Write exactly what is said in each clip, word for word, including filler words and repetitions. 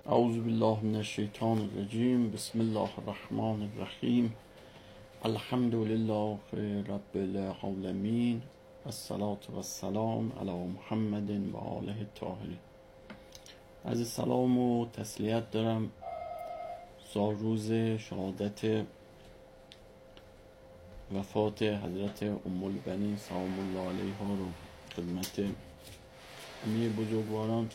اعوذ بالله من الشیطان الرجیم. بسم الله الرحمن الرحیم. الحمد لله رب العالمین، الصلاة و السلام علی محمد و آله الطاهرین. از سلام و تسلیت دارم سالروز شهادت وفات حضرت ام البنین سلام الله علیها رو خدمت امیر بزرگواران.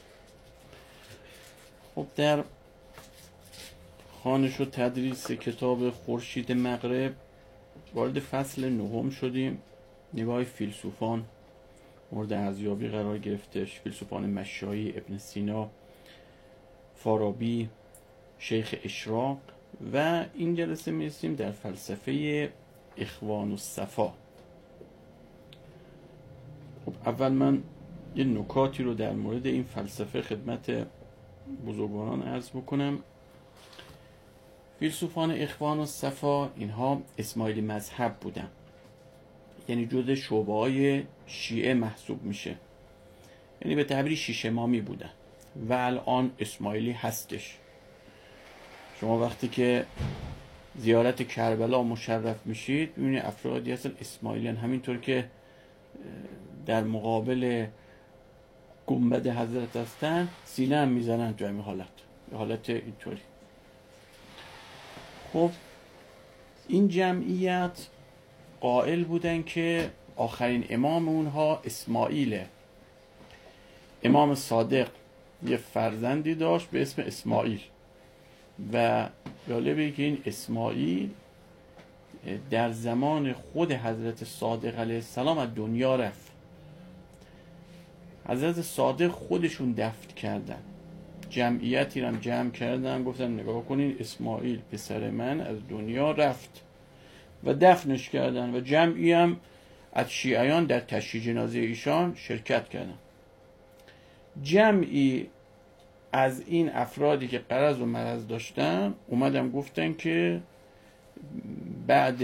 خب در خوانش و تدریس کتاب خورشید مغرب وارد فصل نهم شدیم. نگاه فیلسوفان مورد ارزیابی قرار گرفتش، فیلسوفان مشایی، ابن سینا، فارابی، شیخ اشراق، و این جلسه میرسیم در فلسفه اخوان الصفا. خب اول من یه نکاتی رو در مورد این فلسفه خدمت بزرگواران عرض بکنم. فیلسوفان اخوان الصفا اینها اسماعیلی مذهب بودن، یعنی جزء شعبه‌های شیعه محسوب میشه، یعنی به تعبیری شیش امامی بودن و الان اسماعیلی هستش. شما وقتی که زیارت کربلا مشرف میشید ببینید افرادی هستن اسماعیلیان، همینطور که در مقابل گنبد حضرت هستن سینه هم میزنن تو همین حالت حالت اینطوری. خب این جمعیت قائل بودن که آخرین امام اونها اسماعیله. امام صادق یه فرزندی داشت به اسم اسماعیل و جالبه که این اسماعیل در زمان خود حضرت صادق علیه السلام از دنیا رفت. حضرت صادق خودشون دفن کردن، جمعیتی هم جمع کردن، گفتن نگاه کنین اسماعیل پسر من از دنیا رفت و دفنش کردن و جمعی هم از شیعیان در تشییع جنازه ایشان شرکت کردن. جمعی از این افرادی که غرض و مرض داشتن اومدن گفتن که بعد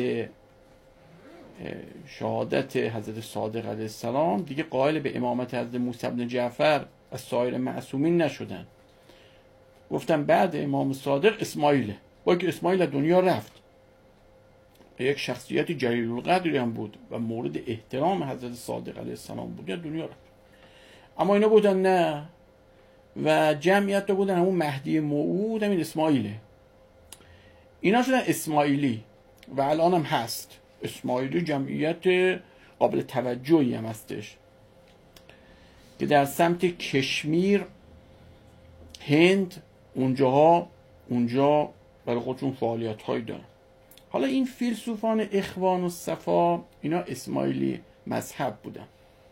شهادت حضرت صادق علیه السلام دیگه قائل به امامت حضرت موسی بن جعفر از سایر معصومین نشدن. گفتن بعد امام صادق اسماعیله، با که اسماعیل از دنیا رفت، یک شخصیت جلیل القدری هم بود و مورد احترام حضرت صادق علیه السلام بود، از دنیا رفت. اما اینا گفتن نه، و جمعیت رو گفتن همون مهدی موعود همین اسماعیله. اینا شدن اسماعیلی و الان هم هست. اسماعیلی جمعیت قابل توجهی هم هستش که در سمت کشمیر، هند، اونجاها اونجا برای خودشون فعالیت هایی دارن. حالا این فیلسوفان اخوان الصفا اینا اسماعیلی مذهب بودن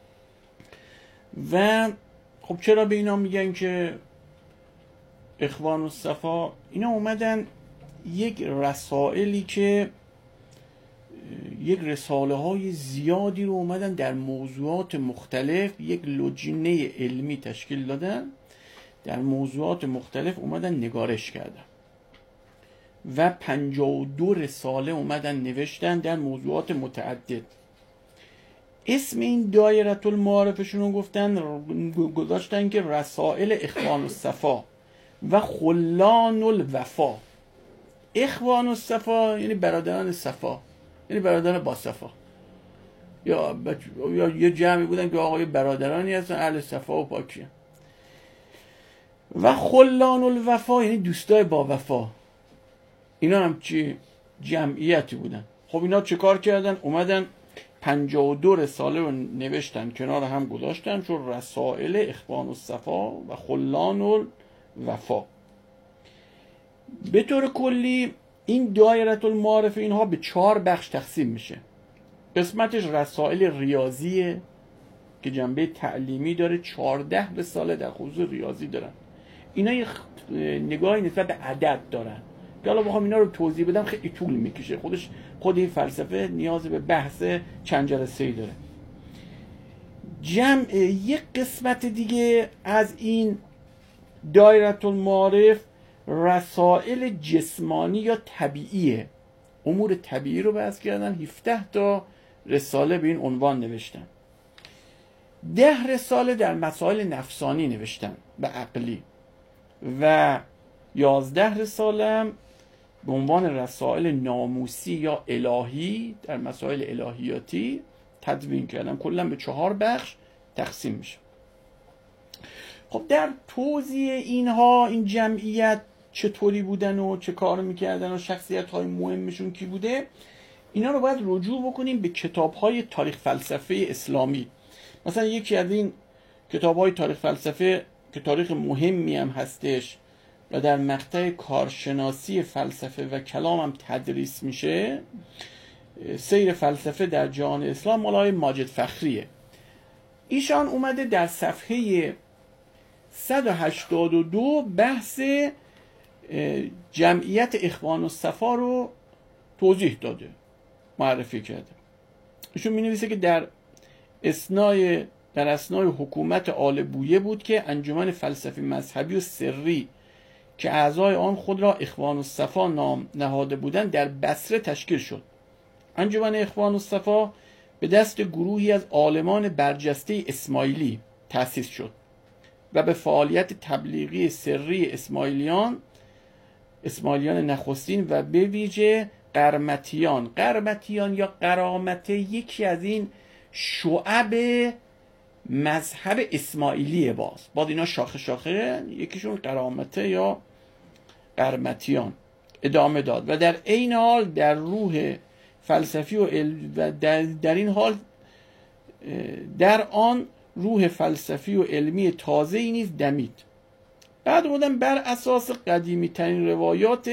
و خب چرا به اینا میگن که اخوان الصفا؟ اینا اومدن یک رسائلی که یک رساله های زیادی رو اومدن در موضوعات مختلف، یک لجنه علمی تشکیل دادن، در موضوعات مختلف اومدن نگارش کردن و پنجاه و دو رساله اومدن نوشتن در موضوعات متعدد. اسم این دایره المعارفشون رو گفتن گذاشتن که رسائل اخوان الصفا و خلان الوفا. اخوان الصفا یعنی برادران صفا، یعنی برادران با صفا، یا بچ... یا یه جمعی بودن که آقای برادرانی هستن اهل صفا و پاکی. و خلان الوفا یعنی دوستای با وفا. اینا هم چی؟ جمعیتی بودن. خب اینا چه کار کردن؟ اومدن پنجاه و دو رساله رو نوشتن کنار هم گذاشتن چون رسائل اخوان الصفا و خلان الوفا. به طور کلی این دایره المعارف اینها به چهار بخش تقسیم میشه. قسمتش رسائل ریاضیه که جنبه تعلیمی داره، چهارده رساله در خصوص ریاضی دارن. اینا یه نگاهی نسبت به عدد دارن که حالا بخوام اینا رو توضیح بدم خیلی طول میکشه، خودش خود این فلسفه نیاز به بحث چند جلسه‌ای داره. جمع یک قسمت دیگه از این دایره المعارف رسائل جسمانی یا طبیعیه، امور طبیعی رو بحث کردن. هفده تا رساله به این عنوان نوشتن. ده رساله در مسائل نفسانی نوشتن و عقلی و یازده رسالم به عنوان رسائل ناموسی یا الهی در مسائل الهیاتی تدوین کردم. کلا به چهار بخش تقسیم میشه. خب در توضیح اینها، این جمعیت چطوری بودن و چه کار میکردن و شخصیت های مهمشون کی بوده، اینا رو باید رجوع بکنیم به کتاب های تاریخ فلسفه اسلامی. مثلا یکی از این کتاب های تاریخ فلسفه که تاریخ مهمی هم هستش و در مقطع کارشناسی فلسفه و کلام هم تدریس میشه، سیر فلسفه در جهان اسلام مال آقای ماجد فخریه. ایشان اومده در صفحه صد و هشتاد و دو بحث جمعیت اخوان الصفا رو توضیح داده، معرفی کرده. ایشون می نویسه که در اسنای در اسنای حکومت آل بویه بود که انجمن فلسفی مذهبی و سری که اعضای آن خود را اخوان الصفا نام نهاده بودند در بصره تشکیل شد. انجمن اخوان الصفا به دست گروهی از عالمان برجسته اسماعیلی تأسیس شد و به فعالیت تبلیغی سری اسماعیلیان اسماعیلیان نخستین و به ویژه قرمتیان قرمتیان یا قرامته یکی از این شعب مذهب اسماعیلیه. باز باز اینا شاخه شاخه، یکیشون قرامته یا قرمتیان ادامه داد و در عین حال در روح فلسفی و, و در, در این حال در آن روح فلسفی و علمی تازه ای نیز دمید. بعد بودن بر اساس قدیمی ترین روایات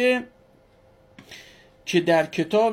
که در کتاب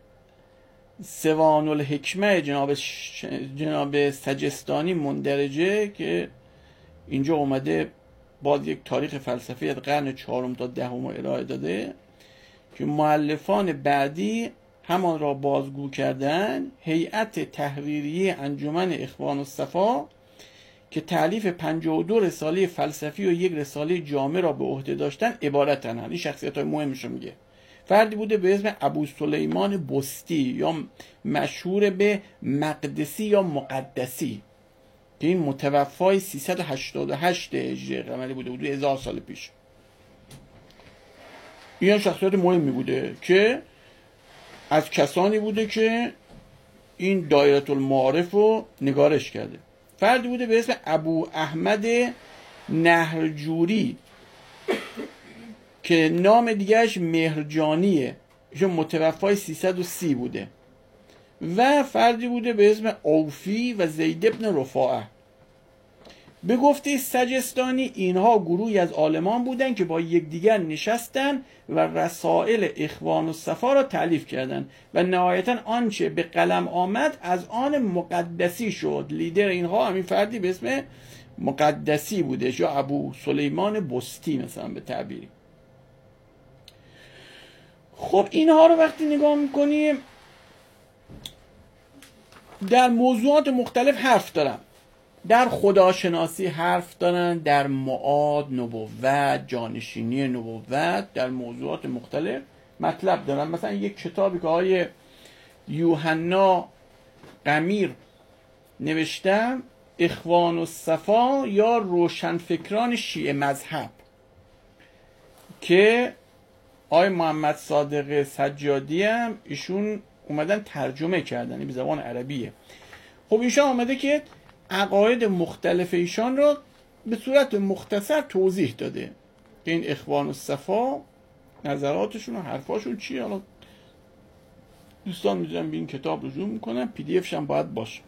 سوان الحکمه جناب ش... جناب سجستانی مندرجه که اینجا اومده باز یک تاریخ فلسفی از قرن چهارم تا دهم ارائه داده که مؤلفان بعدی همان را بازگو کردن. هیئت تحریریه انجمن اخوان الصفا که تألیف پنجاه و دو رساله فلسفی و یک رساله جامع را به عهده داشتن عبارتن. این شخصیت های مهمش رو میگه. فردی بوده به اسم ابو سلیمان بستی یا مشهور به مقدسی یا مقدسی که این متوفای سیصد و هشتاد و هشت هجری قمری بوده، بوده هزار سال پیش. این شخصیت مهمی بوده که از کسانی بوده که این دایره المعارف رو نگارش کرده. فردی بوده به اسم ابو احمد نهرجوری که نام دیگرش مهرجانیه، ایشون متوفای سیصد و سی بوده. و فردی بوده به اسم اوفی و زید ابن رفاعه. به گفته سجستانی اینها گروهی از عالمان بودند که با یکدیگر نشستند و رسائل اخوان الصفا را تألیف کردند و نهایتا آنچه به قلم آمد از آن مقدسی شد. لیدر اینها همین فردی به اسم مقدسی بوده یا ابو سلیمان بستی مثلا به تعبیری. خب اینها رو وقتی نگاه میکنیم در موضوعات مختلف حرف دارن. در خداشناسی حرف دارن، در معاد، نبوت، جانشینی نبوت، در موضوعات مختلف مطلب دارن. مثلا یک کتابی که آقای یوحنا قمیر نوشتم، اخوان الصفا یا روشنفکران شیعه مذهب، که آقای محمد صادق سجادی هم ایشون اومدن ترجمه کردن، این به زبان عربیه. خب ایشان اومده که عقاید مختلف ایشان رو به صورت مختصر توضیح داده که این اخوان الصفا نظراتشون و حرفاشون چیه. حالا دوستان میذارم به این کتاب رجوع میکنن، پی دی افش هم باید باشه.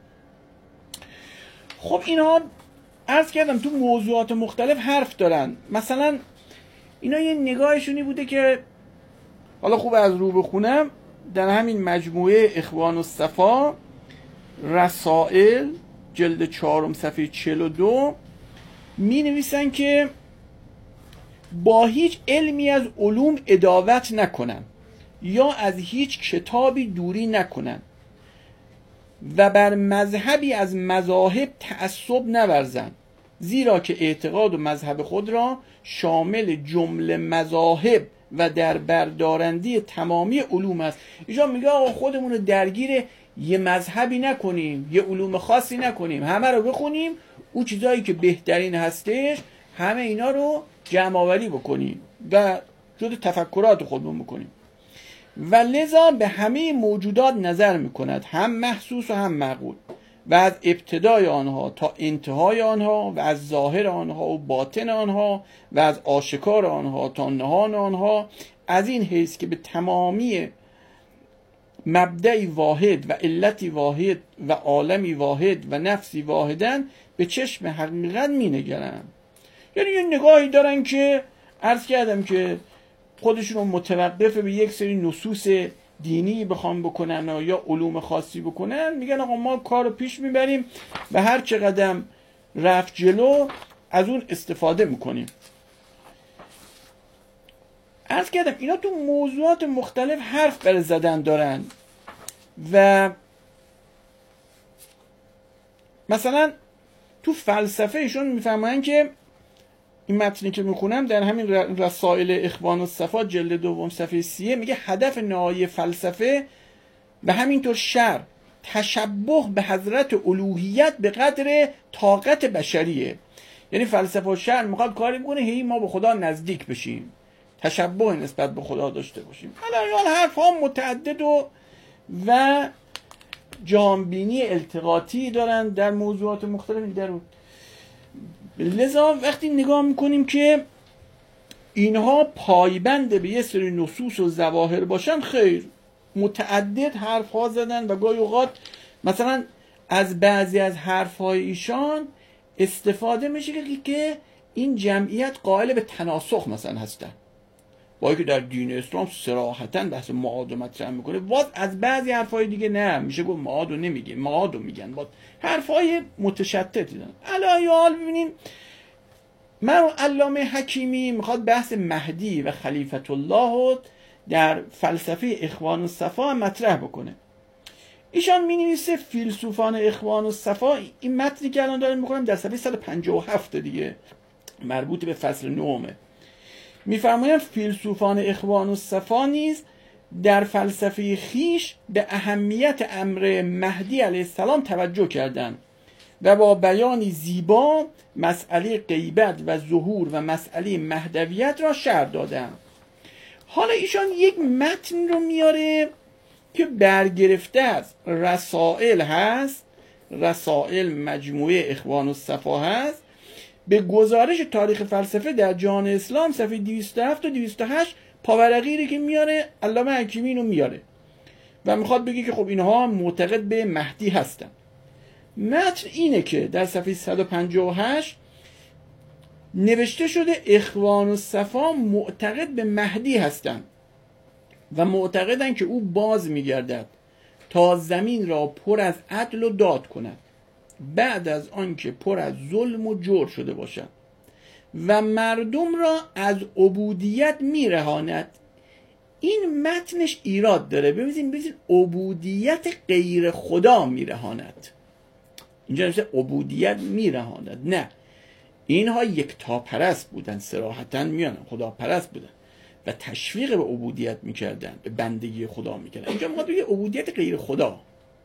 خب اینا عرض کردم تو موضوعات مختلف حرف دارن. مثلا اینا یه نگاهشونی بوده که حالا خوب از رو بخونم، در همین مجموعه اخوان الصفا رسائل جلد چهارم صفحه چهل و دو می نویسن که با هیچ علمی از علوم عداوت نکنن یا از هیچ کتابی دوری نکنن و بر مذهبی از مذاهب تعصب نورزن، زیرا که اعتقاد و مذهب خود را شامل جمله مذاهب و در بردارندی تمامی علوم است. اینجا میگه آقا خودمون رو درگیر یه مذهبی نکنیم، یه علوم خاصی نکنیم، همه رو بخونیم، اون چیزایی که بهترین هستش همه اینا رو جمع آوری بکنیم و جز تفکرات خودمون بکنیم. و لذا به همه موجودات نظر میکند، هم محسوس و هم معقول، و از ابتدای آنها تا انتهای آنها و از ظاهر آنها و باطن آنها و از آشکار آنها تا نهان آنها، از این حیث که به تمامی مبدعی واحد و علتی واحد و عالمی واحد و نفسی واحدن به چشم حقیقت می نگرن. یعنی یه نگاهی دارن که عرض کردم که خودشون رو متوقف به یک سری نصوص دینی بخوام بکنن یا علوم خاصی بکنن، میگن آقا ما کار رو پیش میبریم و هر چه قدم رفت جلو از اون استفاده میکنیم. عرض کردم اینا تو موضوعات مختلف حرف بر زدن دارن و مثلا تو فلسفه ایشون میفهمن که این متنی که میخونم در همین رسائل اخوان الصفا جلد دوم صفحه سیه میگه هدف نهایی فلسفه و همینطور شرع تشبه به حضرت الوهیت به قدر طاقت بشریه. یعنی فلسفه و شرع میخواد کاری بکنه هی ما به خدا نزدیک بشیم، تشبه نسبت به خدا داشته باشیم. حالا حرف ها متعدد و و جهانبینی التقاطی دارن در موضوعات مختلف در اون. لذا وقتی نگاه میکنیم که اینها پایبند به یه سری نصوص و ظواهر باشن، خیر، متعدد حرف ها زدن و گاهی اوقات مثلا از بعضی از حرف های ایشان استفاده میشه که این جمعیت قائل به تناسخ مثلا هستن، با اینکه در دین اسلام صراحتاً بحث معاد مطرح میکنه. باز از بعضی حرفای دیگه نه، میشه گفت معاد رو نمیگه، معاد رو میگن. باز حرفای متشتتی دارن. الان ببینیم من علامه حکیمی میخواد بحث مهدی و خلیفت الله در فلسفه اخوان الصفا مطرح بکنه. ایشان می نویسه فیلسوفان اخوان الصفا، این متنی که الان دارم میکنم در صفحه صد و پنجاه و هفت دیگه، مربوط به فصل نومه، میفرمایند فیلسوفان اخوان الصفا نیز در فلسفه خیش به اهمیت امر مهدی علیه السلام توجه کردند و با بیانی زیبا مسئله غیبت و ظهور و مسئله مهدویت را شرح دادند. حالا ایشان یک متن رو میاره که برگرفته از رسائل هست، رسائل مجموعه اخوان الصفا هست، به گزارش تاریخ فلسفه در جهان اسلام صفحه دویست و هفت و دویست و هشت پاورقی که میاره علامه حکیمی رو میاره و میخواد بگه که خب اینها معتقد به مهدی هستن. متن اینه که در صفحه صد و پنجاه و هشت نوشته شده اخوان الصفا معتقد به مهدی هستند و معتقدن که او باز میگردد تا زمین را پر از عدل و داد کند بعد از آنکه پر از ظلم و جور شده باشد و مردم را از عبودیت میرهاند. این متنش ایراد داره. ببینید ببینید عبودیت غیر خدا میرهاند. اینجا نمیشه عبودیت میرهاند، نه، اینها یک تا پرست بودن، صراحتاً میانن خدا پرست بودن و تشویق به عبودیت میکردن، به بندگی خدا میکردن. اینجا میخواد بگه عبودیت غیر خدا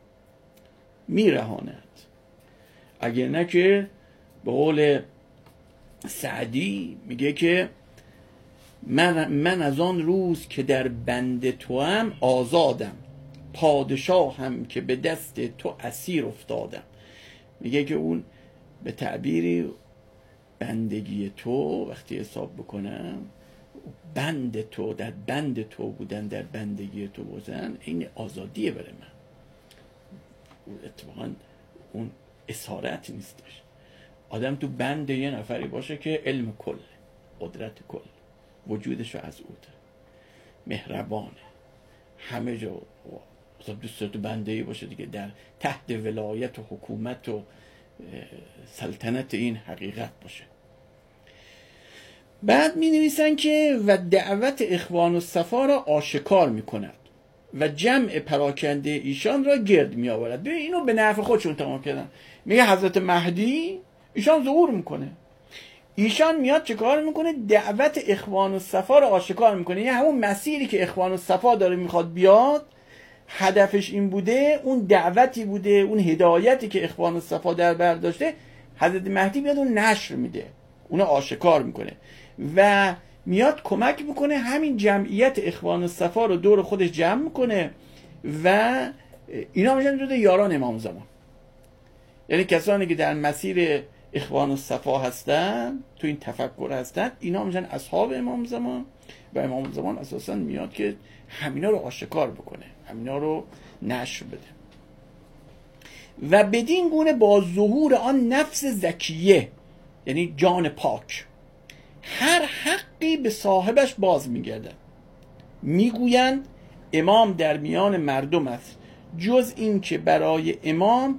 میرهاند. اگر نه که به قول سعدی میگه که من, من از آن روز که در بند تو هم آزادم، پادشاه هم که به دست تو اسیر افتادم. میگه که اون به تعبیری بندگی تو وقتی حساب بکنم، بند تو، در بند تو بودن، در بندگی تو بودن، این آزادیه برای من. اتفاقا اون اسارت نیستش. آدم تو بند یه نفری باشه که علم کل، قدرت کل، وجودش از او ده، مهربانه، همه جا دوست تو بندهی باشه دیگه، در تحت ولایت و حکومت و سلطنت این حقیقت باشه. بعد می نویسن که و دعوت اخوان الصفا را آشکار می کند و جمع پراکنده ایشان را گرد می آورد. ببین اینو به نفع خودشون تمام کردن. میگه حضرت مهدی ایشان ظهور میکنه، ایشان میاد چه کار میکنه؟ دعوت اخوان الصفا را آشکار میکنه. یعنی همون مسیری که اخوان الصفا داره میخواد بیاد، هدفش این بوده، اون دعوتی بوده، اون هدایتی که اخوان الصفا در بر داشته، حضرت مهدی بیاد اون نشر میده، اونو آشکار میکنه و میاد کمک میکنه همین جمعیت اخوان الصفا رو دور خودش جمع میکنه و اینا میشن جزو یاران امام زمان. یعنی کسانی که در مسیر اخوان الصفا هستن، تو این تفکر هستن، اینا میشن اصحاب امام زمان و امام زمان اساسا میاد که همینا رو آشکار بکنه، همینا رو نشر بده و بدین گونه با ظهور آن نفس زکیه، یعنی جان پاک، هر حقی به صاحبش باز میگردن. میگویند امام در میان مردم است، جز این که برای امام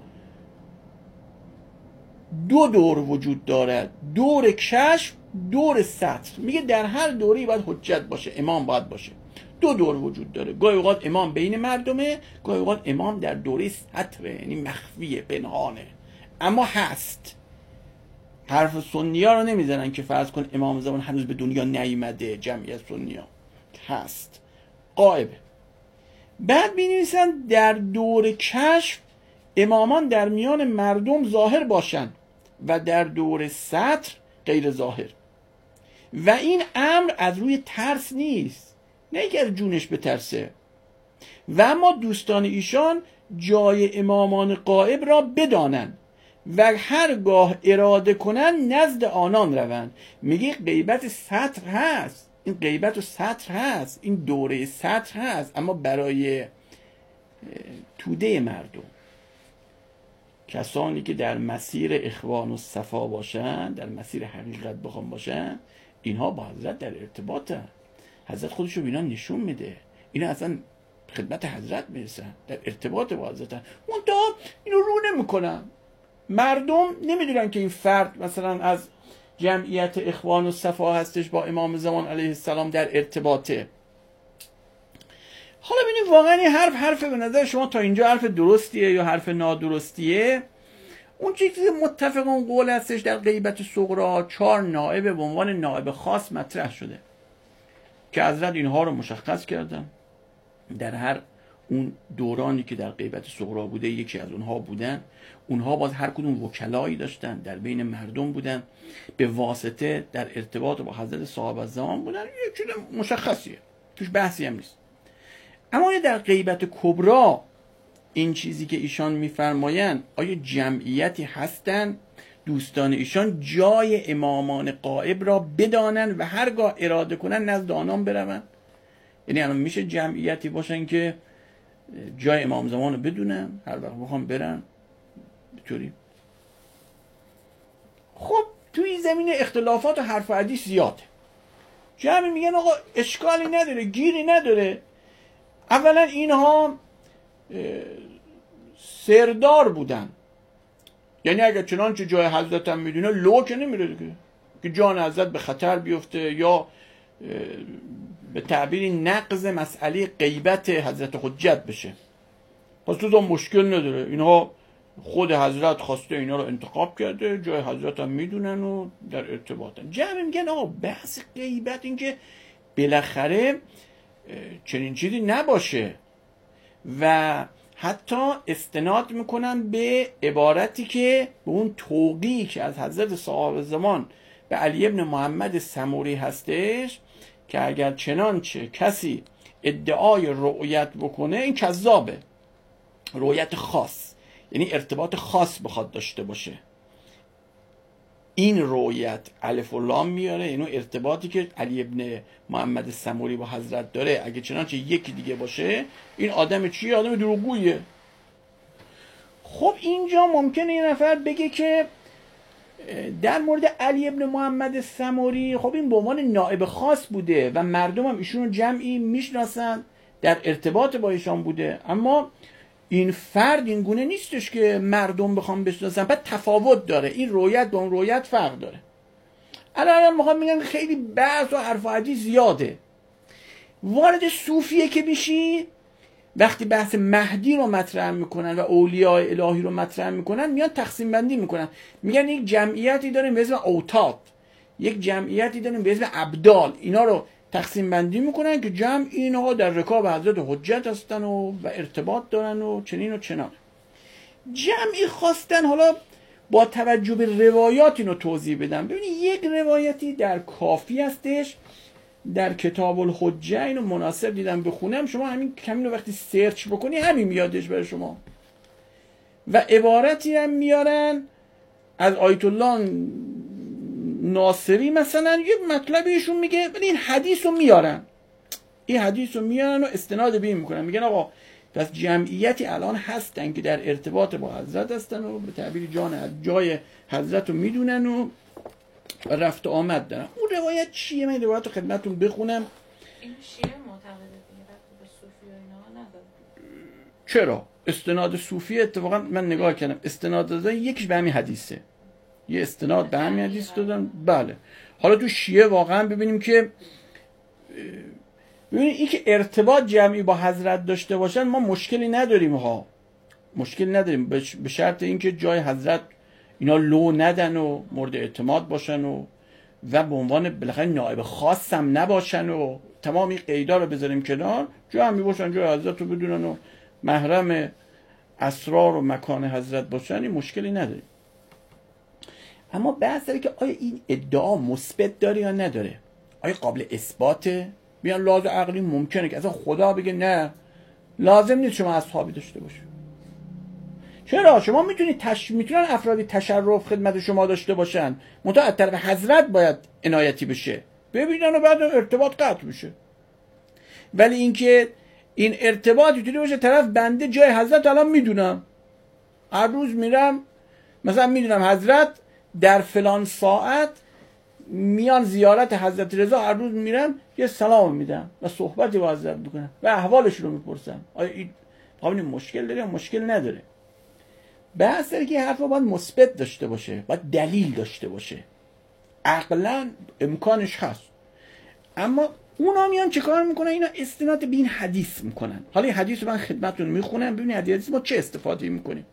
دو دور وجود دارد، دور کشف، دور سطر. میگه در هر دوری باید حجت باشه، امام باید باشه. دو دور وجود داره، گاهی اوقات امام بین مردمه، گاهی اوقات امام در دوره سطره، یعنی مخفیه، پنهانه، اما هست. حرف سنی ها رو نمیزنن که فرض کن امام زمان هنوز به دنیا نیامده، جمعیت سنی ها هست، غائبه. بعد بنویسن در دور کشف امامان در میان مردم ظاهر باشند و در دور سطر غیر ظاهر. و این امر از روی ترس نیست، نه اینکه از جونش بترسه. و اما دوستان ایشان جای امامان غائب را بدانند و هرگاه اراده کنند نزد آنان روند. میگه غیبت سطر هست، این غیبت و سطر هست، این دوره سطر هست، اما برای توده مردم، کسانی که در مسیر اخوان الصفا باشن، در مسیر حقیقت بخوام باشن، اینها با حضرت در ارتباطن. حضرت خودشو به اینا نشون میده، اینا اصلا خدمت حضرت میرسن، در ارتباط با حضرتن. منتها اینو رو نمیکنن. مردم نمیدونن که این فرد مثلا از جمعیت اخوان الصفا هستش، با امام زمان علیه السلام در ارتباطه. حالا ببینید واقعا این حرف حرف به نظر شما تا اینجا حرف درستیه یا حرف نادرستیه؟ اون چیزی که متفقون قول هستش در غیبت صغرا، چهار نائب به عنوان نائب خاص مطرح شده که حضرت اینها رو مشخص کردن. در هر اون دورانی که در غیبت صغرا بوده یکی از اونها بودن، اونها باز هر کدوم وکلایی داشتن، در بین مردم بودن، به واسطه در ارتباط با حضرت صاحب الزمان بودن. یک چیز مشخصیه، توش بحثی هم نیست. اما در غیبت کبرا این چیزی که ایشان میفرمایند، آیا جمعیتی هستند دوستان ایشان جای امامان غائب را بدانند و هرگاه اراده کنند نزد آنان بروند؟ یعنی الان میشه جمعیتی باشن که جای امام زمان رو بدونن، هر وقت بخوام برن بطوری؟ خب توی زمین اختلافات و حرف و حدیث زیاده. جمعی میگن آقا اشکالی نداره، گیری نداره. اولا اینها سردار بودن، یعنی اگر چنانچه جای حضرت هم میدونه لو که نمیره دیگه که جان حضرت به خطر بیفته یا به تعبیری نقض مسئله غیبت حضرت حجت بشه. پس تو مشکل نداره، اینها خود حضرت خواسته اینا رو انتخاب کرده، جای حضرت هم میدونن و در ارتباطن. جمعی میگن آقا بحث غیبت این که بالاخره چنین چیزی نباشه و حتی استناد میکنن به عبارتی که به اون توقیعی که از حضرت صاحب زمان به علی ابن محمد سموری هستش که اگر چنانچه کسی ادعای رؤیت بکنه این کذابه. رؤیت خاص یعنی ارتباط خاص بخواد داشته باشه، این رؤیت الف و لام میاره، یعنی ارتباطی که علی ابن محمد سموری با حضرت داره اگه چنانچه یکی دیگه باشه این آدم چیه؟ آدم دروغگویه. خب اینجا ممکنه یه نفر بگه که در مورد علی ابن محمد سموری خب این به عنوان نائب خاص بوده و مردم هم ایشون رو جمعی میشناسن، در ارتباط با ایشان بوده، اما این فرد این گونه نیستش که مردم بخوام بشناسن، بعد تفاوت داره، این رویت با اون رویت فرق داره. الان میخوام میگن خیلی بحث و حرف و حدیث زیاده. وارد صوفیه که میشی، وقتی بحث مهدی رو مطرح میکنن و اولیاء الهی رو مطرح میکنن میان تقسیم بندی میکنن، میگن یک جمعیتی داریم به اسم اوتاد، یک جمعیتی داریم به اسم ابدال، اینا رو تقسیم بندی میکنن که جمع اینها در رکاب حضرت حجت هستن و, و ارتباط دارن و چنین و چنان. جمعی خواستن حالا با توجه به روایات اینو توضیح بدم. ببینید یک روایتی در کافی هستش، در کتاب الحجه، اینو مناسب دیدم بخونم، شما همین همینو وقتی سرچ بکنی همین میادش برای شما. و عبارتی هم میارن از آیت الله ناصری مثلا، یه مطلبی ایشون میگه، ولی این حدیث رو میارن این حدیث رو میارن و استناد به این میکنن، میگن آقا پس جمعیتی الان هستن که در ارتباط با حضرت هستن و به تعبیر جان از جای حضرت رو میدونن و رفت و آمد دارن. اون روایت چیه؟ من روایت رو خدمتتون بخونم. این شیعه معتقده به صوفی و اینا نداره. چرا؟ استناد صوفی اتفاقا من نگاه کردم استناد دادن یکیش به همین حدیثه، یه استناد به همین حدیث دادن. بله. حالا تو شیعه واقعا ببینیم که ببینید این که ارتباط جمعی با حضرت داشته باشن ما مشکلی نداریم ها، مشکلی نداریم به شرط اینکه جای حضرت اینا لو ندن و مورد اعتماد باشن و و به عنوان بالاخره نائب خاص هم نباشن و تمام این قیدا رو بذاریم کنار، جمعی باشن جای حضرت رو بدونن و محرم اسرار و مکان حضرت باشن، این مشکلی نداریم. اما بحث داره که آیا این ادعا مثبت داره یا نداره، آیا قابل اثباته؟ بیان لازم عقلی ممکنه که اصلا خدا بگه نه لازم نیست شما اصحابی داشته باشه. چرا؟ شما میتونید تش... میتونن افرادی تشرف خدمت شما داشته باشن، منتها از طرف حضرت باید عنایتی بشه، ببینن و بعد ارتباط قطع بشه. ولی اینکه این ارتباط اینطوری باشه طرف بنده جای حضرت الان میدونم، هر روز میرم مثلا میدونم حضرت در فلان ساعت میان زیارت حضرت رضا، هر روز میرم یه سلام میدم و صحبتی با حضرت میکنم و احوالش رو میپرسم. آیا این مشکل داره یا مشکل نداره؟ بحث داره که حرف باید مثبت داشته باشه، باید دلیل داشته باشه، عقلا امکانش هست. اما اونا میان چه کار میکنن؟ اینا استناد به این حدیث میکنن. حالا این حدیث رو من خدمتتون میخونم ببینید حدیث ما چه استفاده میکنیم.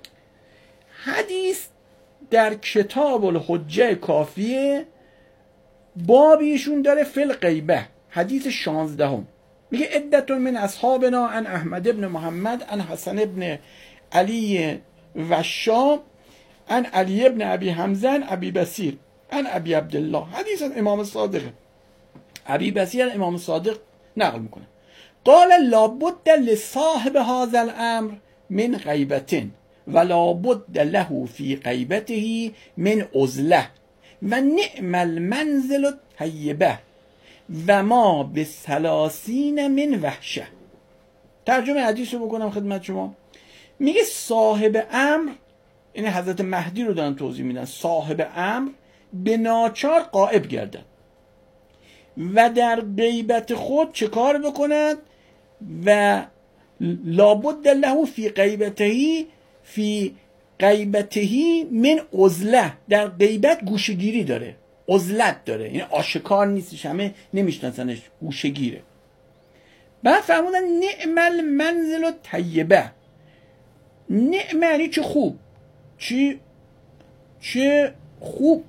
حدیث در کتاب الحجه کافیه بابیشون داره فی الغیبه، حدیث شانزدهم، میگه عدت من اصحابنا عن احمد ابن محمد عن حسن ابن علی و شام عن علی ابن ابی حمزه عن ابی بصیر عن ابی عبدالله. حدیث از امام صادق، ابی بصیر امام صادق نقل میکنه. قال لابد لصاحب هذا الامر من غیبة و لابد له فی غیبته من عزله و نعم المنزل الطیبه و ما به ثلاثین من وحشه. ترجمه حدیث رو بکنم خدمت شما. میگه صاحب امر، این حضرت مهدی رو دارن توضیح میدن، صاحب امر به ناچار غائب گردن و در غیبت خود چه کار بکنند و لابد له فی غیبته فی غیبته من عزله، در غیبت گوشه‌گیری داره، عزلت داره، یعنی آشکار نیستش، همه نمیشناسنش، گوشه‌گیره. بعد فرمودن نعم المنزل الطیبه. نعم یعنی چه خوب، چی چه خوب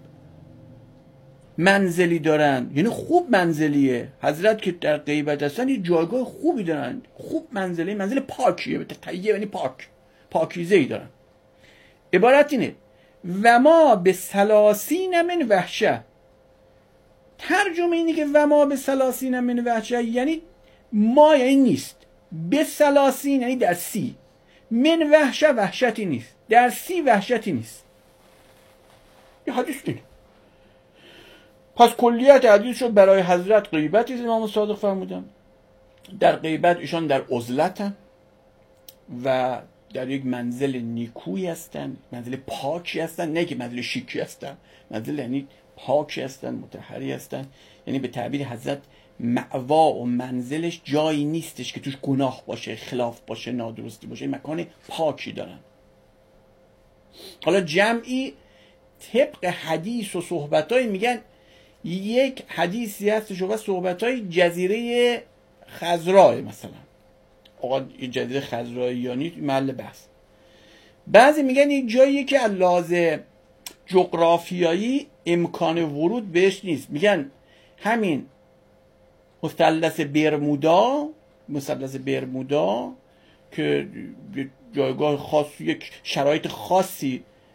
منزلی دارن، یعنی خوب منزلیه. حضرت که در غیبت هستن یه جایگاه خوبی دارن، خوب منزلی، منزل پاکیه، طیب یعنی پاک، پاکیزه‌ای دارن. عبارت اینه و ما به ثلاثین من وحشه. ترجمه اینه که و ما به ثلاثین من وحشه یعنی ما یعنی نیست، به ثلاثین یعنی در سی، من وحشه وحشتی نیست، در سی وحشتی نیست. یه حدیث اینه. پس کلیت حدیث شد برای حضرت غیبتی از امام صادق فرمودن، در غیبت ایشان در عزلتن و در یک منزل نیکویی هستن، منزل پاکی هستن، نه که منزل شیکی هستن، منزل یعنی پاکی هستن، مطهری هستن، یعنی به تعبیر حضرت مأوا و منزلش جایی نیستش که توش گناه باشه، خلاف باشه، نادرستی باشه، مکان پاکی دارن. حالا جمعی طبق حدیث و صحبتایی میگن یک حدیثی هستش و صحبتای جزیره خضراء، مثلا آقا این جزیره خضراء یا نیست محل بحث. بعضی میگن یک جاییه که از لحاظ جغرافیایی امکان ورود بهش نیست، میگن همین مثلث برمودا، مثلث برمودا که جایگاه خاص، یک شرایط خاصی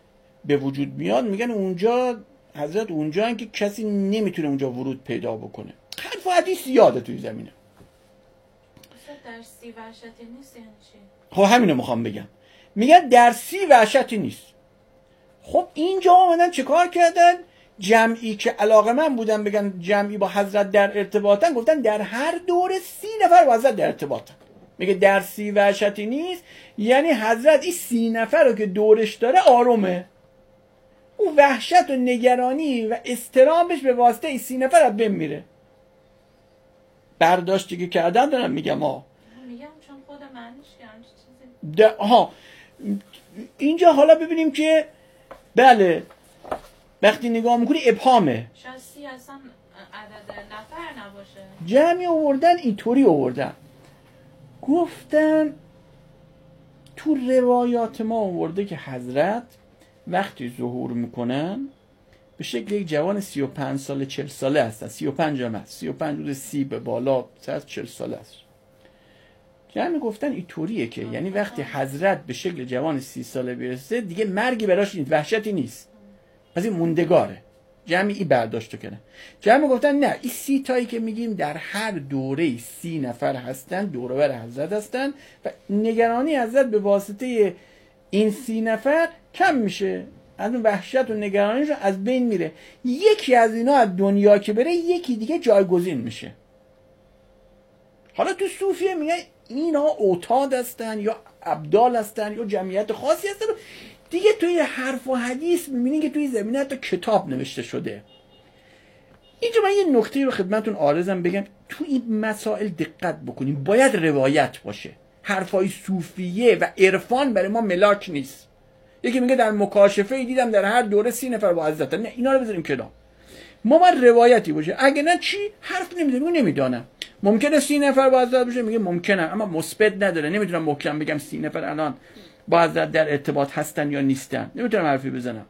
به وجود میاد، میگن اونجا حضرت اونجا هن که کسی نمیتونه اونجا ورود پیدا بکنه. حرف و حدیث یاده توی زمینه. در سی وحشتی نیست یعنی چی؟ خب همینو میخوام بگم. میگن در سی وحشتی نیست. خب اینجا آمدن چه کار کردن؟ جمعی که علاقه من بودن بگن جمعی با حضرت در ارتباطن، گفتن در هر دوره سی نفر با حضرت در ارتباطن. میگه در سی وحشتی نیست، یعنی حضرت این سی نفر رو که دورش داره آرومه. اون وحشت و نگرانی و اضطرابش به واسطه این سی نفر از بین میره. برداشتی که کردن دارم میگم ها. میگم چون خود معنیش که همچه چیزی ده ها اینجا حالا ببینیم که بله وقتی نگاه میکنی ابهامه، شاید سی اصلا عدد نفر نباشه. جمعی آوردن اینطوری آوردن، گفتن تو روایات ما آورده که حضرت وقتی ظهور میکنن به شکل یک جوان سی و پنج ساله چهل ساله هستن. سی و پنج هم هست، سی و پنج روز سی به بالا هست، چهل ساله هست. جمعی گفتن اینطوریه که یعنی وقتی حضرت به شکل جوان سی ساله برسه دیگه مرگی براش نیست، وحشتی نیست، از این موندگاره. جمعی این برداشت کنه. جمعی گفتن نه، این سی تایی که میگیم در هر دوره سی نفر هستن، دوره بر حضرت هستن و نگرانی حضرت به واسطه این سی نفر کم میشه، از اون وحشت و نگرانیش از بین میره. یکی از اینا از دنیا که بره یکی دیگه جایگزین میشه. حالا تو صوفیه میگن اینا اوتاد هستن یا ابدال هستن یا جمعیت خاصی هستن. دیگه توی حرف و حدیث میبینین که توی زمینه حتی کتاب نوشته شده. اینجا من یه نکته رو خدمتون عارضم بگم، تو این مسائل دقت بکنیم. باید روایت باشه. حرفای صوفیه و عرفان برای ما ملاک نیست. یکی میگه در مکاشفه دیدم در هر دوره سی نفر با حضرت. نه، اینا رو بذاریم کنار. ما باید روایتی باشه. اگه نه چی؟ حرف نمیدونم، نمیدانم. ممکنه سی نفر با حضرت باشه، میگه ممکنه، اما مثبت نداره. نمیتونم محکم بگم سی نفر الان با حضرت در ارتباط هستن یا نیستن. نمیتونم حرفی بزنم.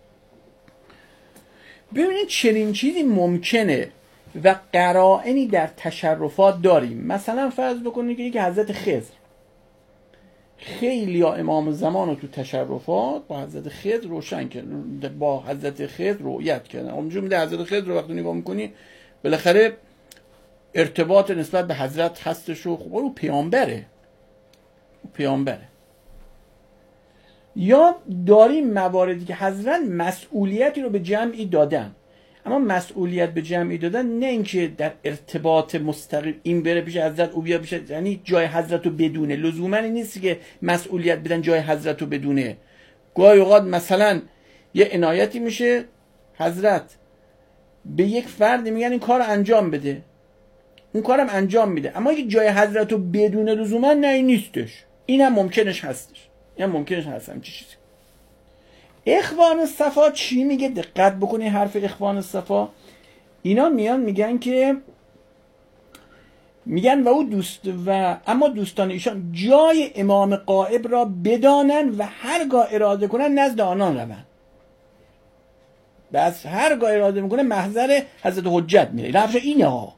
ببینید چنین چیزی ممکنه و قرائنی در تشرفات داریم. مثلا فرض بکنید که حضرت خضر، خیلی ها امام زمان رو تو تشرفات با حضرت خضر روشن کردن، با حضرت خضر رؤیت کردن. اونجا میده حضرت خضر رو وقتی نگاه میکنی بالاخره ارتباط نسبت به حضرت هستش و خب اون پیامبره، اون پیامبره. یا داریم مواردی که حضرت مسئولیتی رو به جمعی دادن، اما مسئولیت به جمعی دادن نه اینکه در ارتباط مستقیم این بره پیش حضرت او بیا پیش، یعنی جای حضرت رو بدونه. لزوما این نیست که مسئولیت بدن جای حضرت رو بدونه. گاهی اوقات مثلا یه عنایتی میشه، حضرت به یک فرد میگن این کار انجام بده، اون کارم انجام میده، اما اگه جای حضرت رو بدونه لزوما نه، این نیستش. این هم ممکنش هستش، این هم ممکنش هست همچی چیزی. اخوان الصفا چی میگه؟ دقت بکنی حرف اخوان الصفا. اینا میان میگن که میگن و او دوست و اما دوستان ایشان جای امام غائب را بدانن و هرگاه اراده کنن نزد آنان روند. بس هرگاه اراده میکنه محضر حضرت حجت میره. لفظ اینه ها.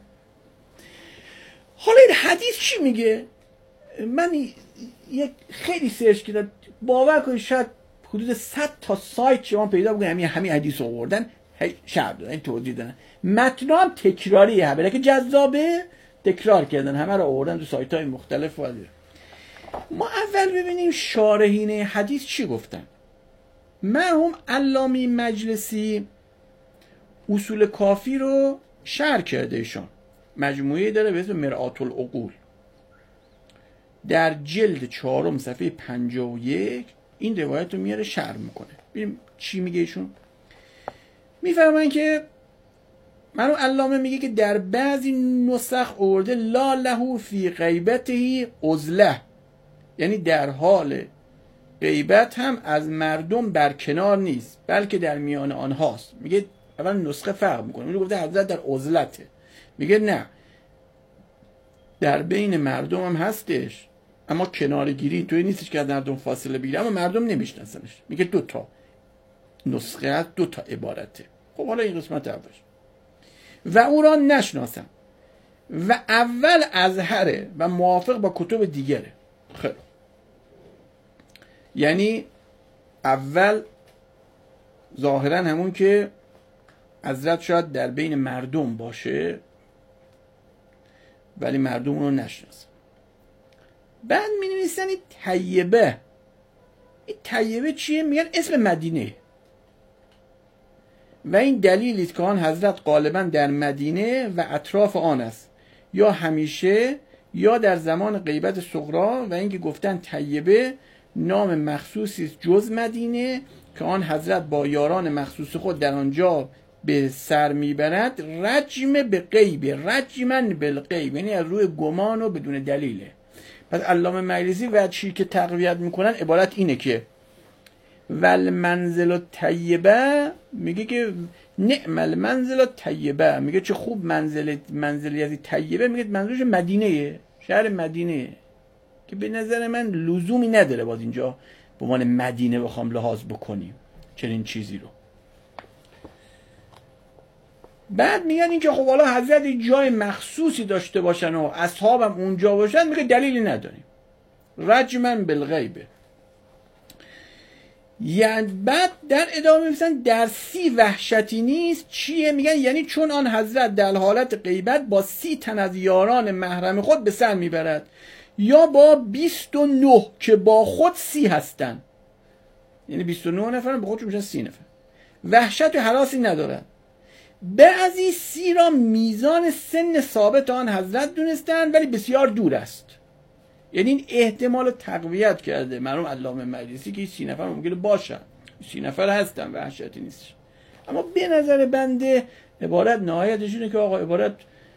حالا این حدیث چی میگه؟ من یک خیلی سرچ کردم، باور کنید شاید حدود صد تا سایت شما پیدا بکنید همین همین حدیث رو آوردن، شرح دادن، توضیح دادن. متن هم تکراریه، برای که جذابه تکرار کردن، همه رو آوردن تو سایت های مختلف. ولی ما اول ببینیم شارحین حدیث چی گفتن. مرحوم علامه مجلسی اصول کافی رو شرح کرده، ایشون مجموعه داره به اسم مرآت العقول، در جلد چهارم صفحه پنجاه و یک این روایت رو میاره شرح میکنه. ببینیم چی میگه ایشون. میفهمن که منو علامه میگه که در بعضی نسخ آورده لا له فی غیبته عزله، یعنی در حال غیبت هم از مردم برکنار نیست بلکه در میان آنهاست. میگه اول نسخه فرق میکنه. میگه گفته حضرت در عزلته، میگه نه در بین مردم هم هستش، اما کنارگیری توی نیستش که از مردم فاصله بگیره، اما مردم نمیشناسنش. میگه دو تا نسخه از دو تا عبارته. خب حالا این قسمت اولش و او را نشناسم و اول ازهره و موافق با کتب دیگره. خیلی یعنی اول ظاهرا همون که حضرت شاید در بین مردم باشه ولی مردم اونو نشناسن. بعد می نویسن این طیبه، این طیبه چیه؟ میگن اسم مدینه و این دلیلیست که آن حضرت غالبا در مدینه و اطراف آن است، یا همیشه یا در زمان غیبت صغرا، و اینکه گفتن طیبه نام مخصوصی است جز مدینه که آن حضرت با یاران مخصوص خود در آنجا به سر میبرد. رجم به غیب، رجمن بالغیب، یعنی از روی گمان و بدون دلیله. پس علامه مجلسی و چی که تقویت میکنن عبارت اینه که ول منزل الطیبه، میگه که نعم المنزل الطیبه، میگه چه خوب منزل منزلی از طیبه، میگه منظورش مدینه، شهر مدینه، که به نظر من لزومی نداره باز اینجا به عنوان مدینه بخوام لحاظ بکنیم چنین چیزی رو. بعد میگن این که خب حالا حضرت جای مخصوصی داشته باشن و اصحابم اونجا باشن، میگه دلیلی نداریم. رجمن بالغیبه. یعنی بعد در ادامه میگن در سی وحشتی نیست. چیه؟ میگن یعنی چون آن حضرت در حالت غیبت با سی تن از یاران محرم خود به سر میبرد، یا با بیست و نه که با خود سی هستن، یعنی بیست و نه نفر با خودشون میشن سی نفر، وحشت و هراسی ندارن. بعضی سی را میزان سن ثابت آن حضرت دونستن ولی بسیار دور است. یعنی این احتمال تقویت کرده مرحوم علامه مجلسی که سی نفر ممکنه باشن، سی نفر هستن، وحشتی نیست. اما به نظر بنده عبارت نهایتش اینه که آقا عبارت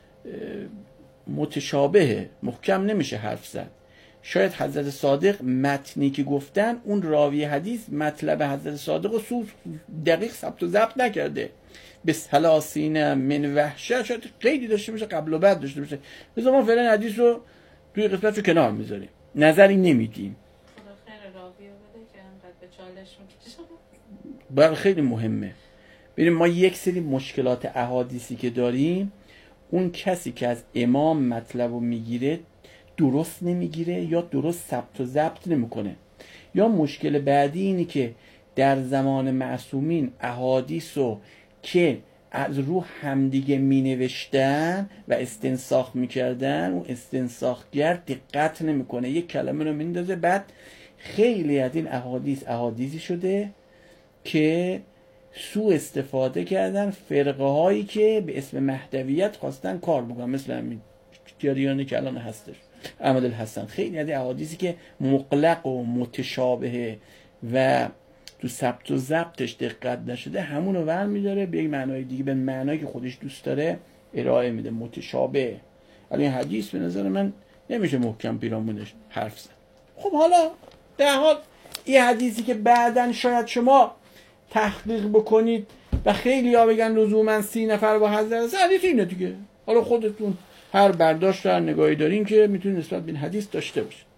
متشابهه، محکم نمیشه حرف زد. شاید حضرت صادق متنی که گفتن اون راوی حدیث مطلب حضرت صادق رو سو دقیق ثبت و ضبط نکرده. به سلاسین من وحشه شاید قیدی داشته باشه، قبل و بعد داشته باشه. مثلا ما فعلا حدیث رو توی قسمت رو کنار میذاریم، نظری نمیدیم. خدا خیر راوی بده که انقدر به چالش میکشه. بله خیلی مهمه. ببینیم ما یک سری مشکلات احادیثی که داریم، اون کسی که از امام مطلب رو میگیره درست نمیگیره یا درست ثبت و ضبط نمیکنه. یا مشکل بعدی اینی که در زمان معصومین احادیث رو که از رو همدیگه می نوشتن و استنساخ می کردن، اون استنساخگر دقت نمیکنه، یک کلمه رو میندازه، بعد خیلی از این احادیث احادیثی شده که سوء استفاده کردن فرقه هایی که به اسم مهدویت خواستن کار بکنن، مثل همین جریانی که الان هستش احمد الحسن. خیلی از احادیثی که مقلق و متشابه و تو ثبت و ضبطش دقت نشده همون رو ور میداره به یک معنای دیگه، به معنایی که خودش دوست داره ارائه میده، متشابه. ولی این حدیث به نظر من نمیشه محکم پیرامونش حرف زد. خب حالا در حال این حدیثی که بعدن شاید شما تحقیق بکنید و خیلی ها بگن لزوما سی نفر با حضرت، حدیث اینه دیگه. حالا خودتون هر برداشت هر نگاهی دارین که میتونید نسبت به این حدیث داشته باشید.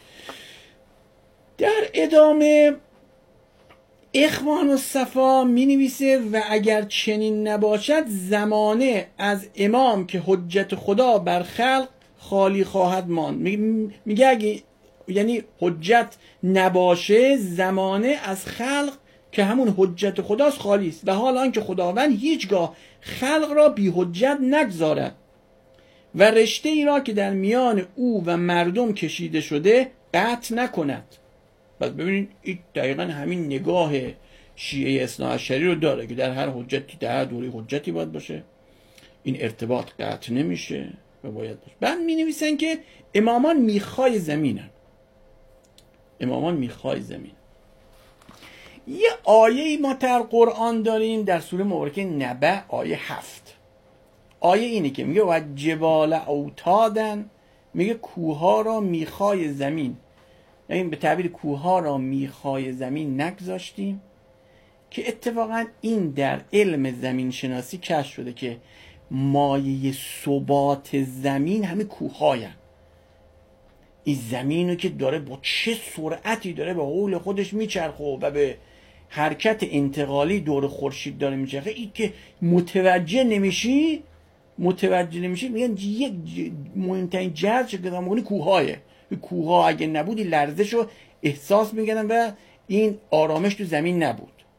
در ادامه اخوان الصفا می نویسه و اگر چنین نباشد زمانه از امام که حجت خدا بر خلق خالی خواهد ماند. میگه اگه یعنی حجت نباشه زمانه از خلق که همون حجت خداست خالی است، و حال آنکه خداوند هیچگاه خلق را بی حجت نگذارد و رشته ای را که در میان او و مردم کشیده شده قطع نکند. پس ببینید این دقیقا همین نگاه شیعه اثناعشری رو داره که در هر حجتی در هر دوره حجتی باید باشه، این ارتباط قطع نمیشه و باید باشه. بعد می نویسن که امامان میخای زمینن، امامان میخای زمین. یه آیه ما در قرآن داریم در سوره مبارکه نبأ آیه هفت. آیه اینه که میگه و جبال اوتادن، میگه کوها را میخای زمین، یعنی به تعبیر کوها را میخای زمین نگذاشتیم، که اتفاقا این در علم زمین شناسی کشف شده که مایه ثبات زمین همه کوهاین. این زمینو که داره با چه سرعتی داره به حول خودش میچرخه و به حرکت انتقالی دور خورشید داره میچرخه، این که متوجه نمیشی متوجه نمیشی میگن یک مهمترین جهت که قدام میکنی کوهایه. کوها اگه نبودی لرزش رو احساس میکردن و این آرامش تو زمین نبود.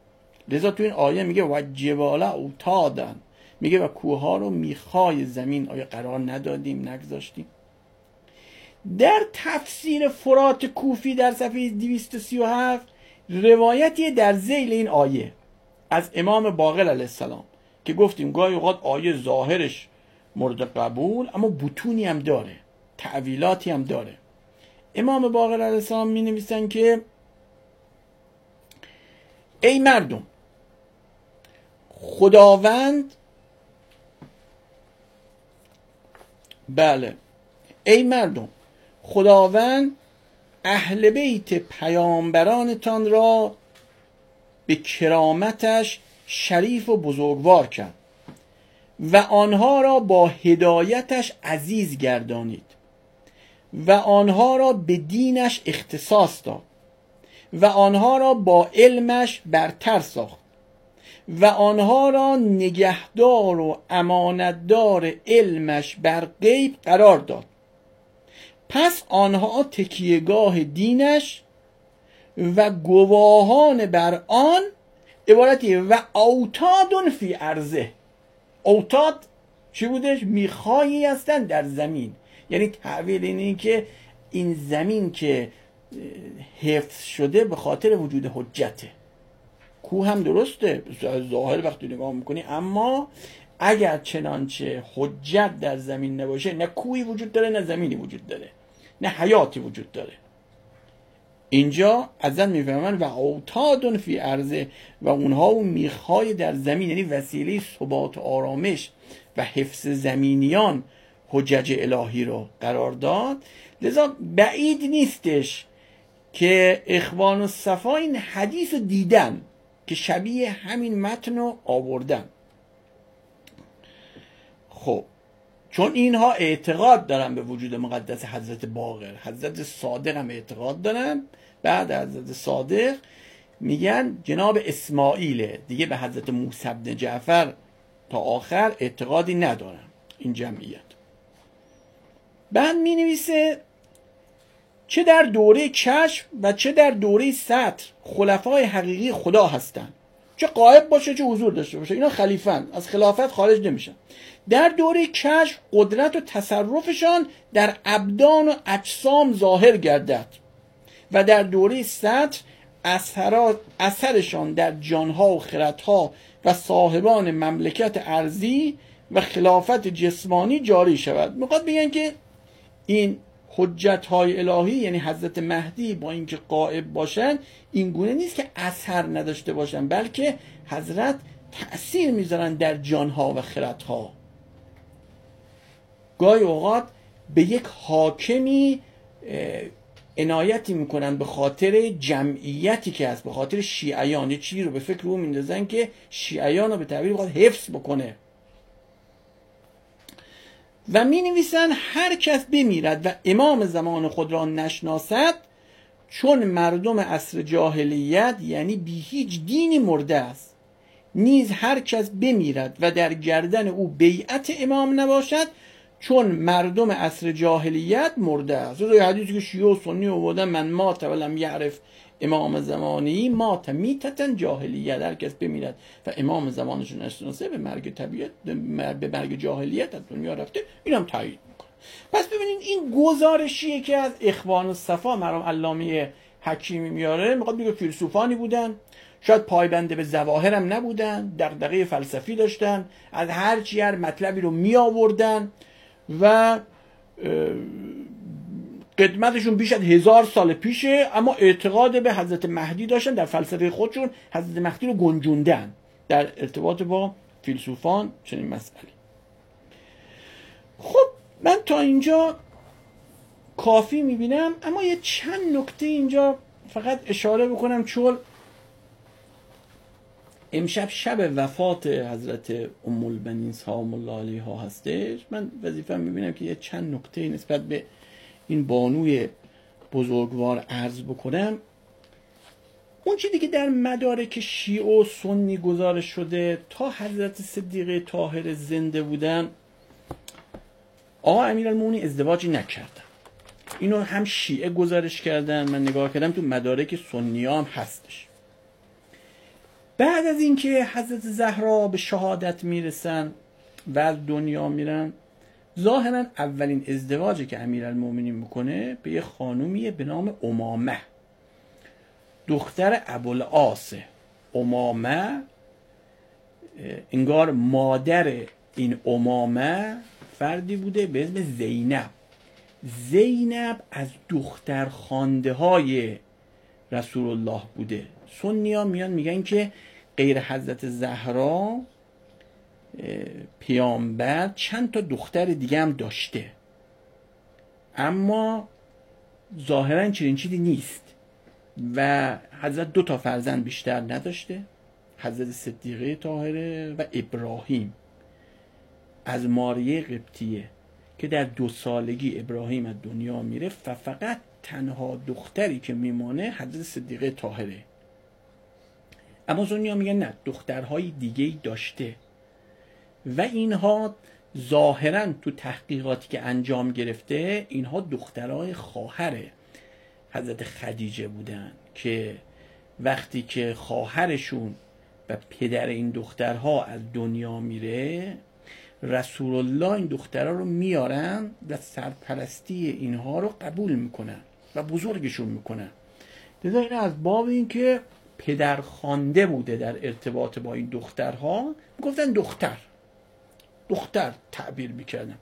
لذا تو این آیه میگه و جبال اوتادن، میگه و کوه ها رو میخای زمین. آیا قرار ندادیم، نگذاشتیم؟ در تفسیر فرات کوفی در صفحه دویست و سی و هفت روایتی در ذیل این آیه از امام باقر علیه السلام که گفتیم گاهی اوقات آیه ظاهرش مورد قبول اما بطونی هم داره، تعویلاتی هم داره. امام باقر علیه السلام می نویسن که ای مردم، خداوند بله ای مردم خداوند اهل بیت پیامبرانتان را به کرامتش شریف و بزرگوار کرد و آنها را با هدایتش عزیز گردانید و آنها را به دینش اختصاص داد و آنها را با علمش برتر ساخت و آنها را نگهدار و امانتدار علمش بر غیب قرار داد. پس آنها تکیهگاه دینش و گواهان بر آن عبارتی و اوتاد فی ارضه. اوتاد چی بودش؟ میخایی هستن در زمین. یعنی تعبیر اینه که این زمین که حفظ شده به خاطر وجود حجته. کوه هم درسته ظاهر وقتی نگاه میکنی، اما اگر چنانچه حجت در زمین نباشه نه کوهی وجود داره نه زمینی وجود داره نه حیاتی وجود داره. اینجا ازن میفهمن و اوتاد فی ارضه و اونها و میخای در زمین، یعنی وسیله ثبات و آرامش و حفظ زمینیان حجج الهی رو قرار داد. لذا بعید نیستش که اخوان الصفا این حدیث رو دیدن که شبیه همین متن رو آوردن. خب چون اینها اعتقاد دارن به وجود مقدس حضرت باقر، حضرت صادق هم اعتقاد دارن، بعد حضرت صادق میگن جناب اسماعیل، دیگه به حضرت موسی بن جعفر تا آخر اعتقادی ندارن این جمعیت. بعد می نویسه چه در دوره کشف و چه در دوره سطر خلفای حقیقی خدا هستند، چه غایب باشه چه حضور داشته باشه، اینا خلیفن، از خلافت خارج نمیشن. در دوره کشف قدرت و تصرفشان در ابدان و اجسام ظاهر گردد و در دوره سطر اثرشان در جانها و خردها و صاحبان مملکت ارضی و خلافت جسمانی جاری شود. میخواد بگن که این حجت های الهی یعنی حضرت مهدی با اینکه غائب باشن این گونه نیست که اثر نداشته باشن، بلکه حضرت تأثیر میذارن در جانها و خردها. گاهی اوقات به یک حاکمی عنایتی میکنن به خاطر جمعیتی که هست، به خاطر شیعیان، چیزی رو به فکر او میندازن که شیعیان رو به تعبیر بخواد حفظ بکنه و می نویسن هر کس بمیرد و امام زمان خود را نشناسد چون مردم عصر جاهلیت یعنی بی هیچ دینی مرده است. نیز هر کس بمیرد و در گردن او بیعت امام نباشد چون مردم عصر جاهلیت مرده است. این حدیثی که شیعه و سنی آوردن من مات ولم یعرف امام زمانی مات میتتن جاهلیت، هر کس بمیرد و امام زمانشون نشناسه به مرگ طبیعت به مرگ جاهلیت از دنیا رفته. اینم تایید میکنه. پس ببینید این گزارشیه که از اخوان الصفا مرحوم علامه حکیمی میاره. میخواد بگه فیلسوفانی بودن، شاید پایبنده به ظواهر هم نبودن، دغدغه فلسفی داشتن، از هر چی هر مطلبی رو می آوردن و قدمتشون بیش از هزار سال پیشه، اما اعتقاد به حضرت مهدی داشتن. در فلسفه خودشون حضرت مهدی رو گنجوندن در ارتباط با فیلسوفان چنین مسئله. خب من تا اینجا کافی میبینم، اما یه چند نکته اینجا فقط اشاره بکنم چون امشب شب وفات حضرت ام البنین سلام الله علیها هستش. من وظیفه‌ام میبینم که یه چند نکته نسبت به این بانوی بزرگوار عرض بکنم. اون چیزی که در مدارک شیعه و سنی گزارش شده تا حضرت صدیقه طاهره زنده بودن، آقا امیرالمومنین ازدواجی نکردن. اینو هم شیعه گزارش کردن، من نگاه کردم تو مدارک سنی هم هستش. بعد از اینکه حضرت زهرا به شهادت میرسن و از دنیا میرن، ظاهرا اولین ازدواجی که امیرالمومنین میکنه به یه خانومیه به نام امامه، دختر ابوالعاص. امامه انگار مادر این امامه فردی بوده به اسم زینب. زینب از دختر خانده های رسول الله بوده. سنی ها میان میگن که غیر حضرت زهرا پیامبر چند تا دختر دیگه هم داشته، اما ظاهرا چنین چیزی نیست و حضرت دو تا فرزند بیشتر نداشته، حضرت صدیقه طاهره و ابراهیم. از ماریه قبطیه که در دو سالگی ابراهیم از دنیا میره و فقط تنها دختری که میمانه حضرت صدیقه طاهره. اما سنی‌ها میگن نه، دخترهای دیگه‌ای داشته و اینها ظاهراً تو تحقیقاتی که انجام گرفته اینها دخترای خواهر حضرت خدیجه بودن که وقتی که خواهرشون و پدر این دخترها از دنیا میره، رسول الله این دخترها رو میارن و سرپرستی اینها رو قبول میکنن و بزرگشون میکنن. لذا این از باب این که پدر خوانده بوده در ارتباط با این دخترها، میگفتن دختر دختر تعبیر میکردن.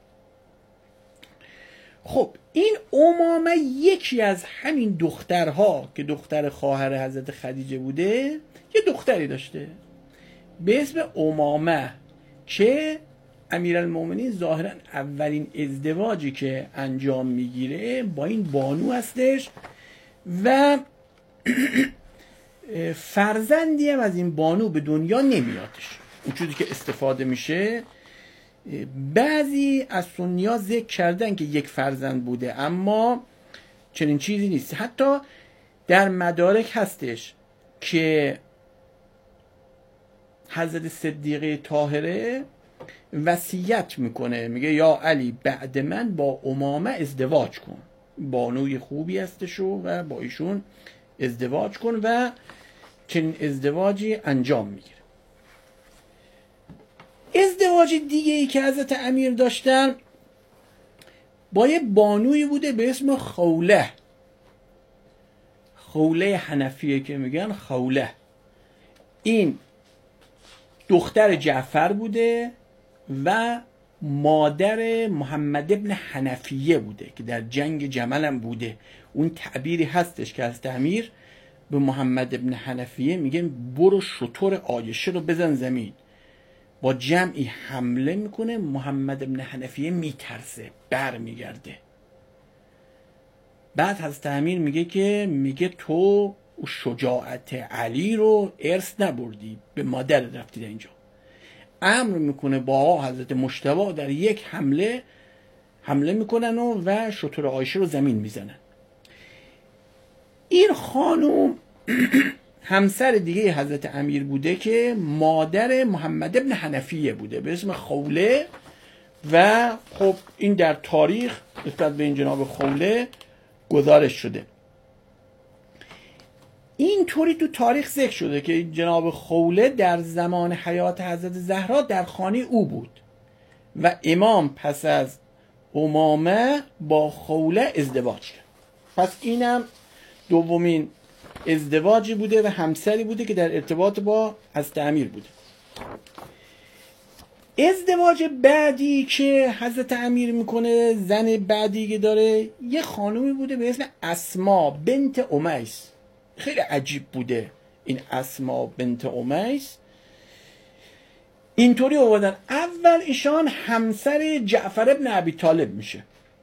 خب این امامه یکی از همین دخترها که دختر خواهر حضرت خدیجه بوده یه دختری داشته به اسم امامه که امیرالمومنین ظاهرا اولین ازدواجی که انجام میگیره با این بانو هستش و فرزندی هم از این بانو به دنیا نمیادش. اون چیزی که استفاده میشه، بعضی از سنی‌ها ذکر کردن که یک فرزند بوده اما چنین چیزی نیست. حتی در مدارک هستش که حضرت صدیقه طاهره وصیت میکنه، میگه یا علی بعد من با امامه ازدواج کن، بانوی خوبی هستش و با ایشون ازدواج کن و چنین ازدواجی انجام میگیره. ازدواج دیگه ای که حضرت امیر داشتن با یه بانوی بوده به اسم خوله. خوله حنفیه که میگن خوله. این دختر جعفر بوده و مادر محمد ابن حنفیه بوده که در جنگ جمل هم بوده. اون تعبیری هستش که از امیر به محمد ابن حنفیه میگه برو شتر عایشه رو بزن زمین. با جمعی حمله میکنه، محمد ابن حنفیه میترسه، بر میگرده. بعد حضرت امیر میگه که میگه تو شجاعت علی رو ارث نبردی، به مادر رفتی در اینجا. امر میکنه با حضرت مجتبی در یک حمله حمله میکنن و, و شتر عایشه رو زمین میزنن. این خانوم همسر دیگه حضرت امیر بوده که مادر محمد ابن حنفیه بوده به اسم خوله و خب این در تاریخ نسبت به این جناب خوله گزارش شده. این طوری تو تاریخ ذکر شده که جناب خوله در زمان حیات حضرت زهرا در خانه او بود و امام پس از امامه با خوله ازدواج کرد. پس اینم دومین ازدواجی بوده و همسری بوده که در ارتباط با حضرت امیر بوده. ازدواج بعدی که حضرت امیر میکنه، زن بعدی که داره، یه خانومی بوده به اسم اسما بنت امیس. خیلی عجیب بوده این اسما بنت امیس. اینطوری آوردن اول ایشان همسر جعفر ابن ابی طالب میشه،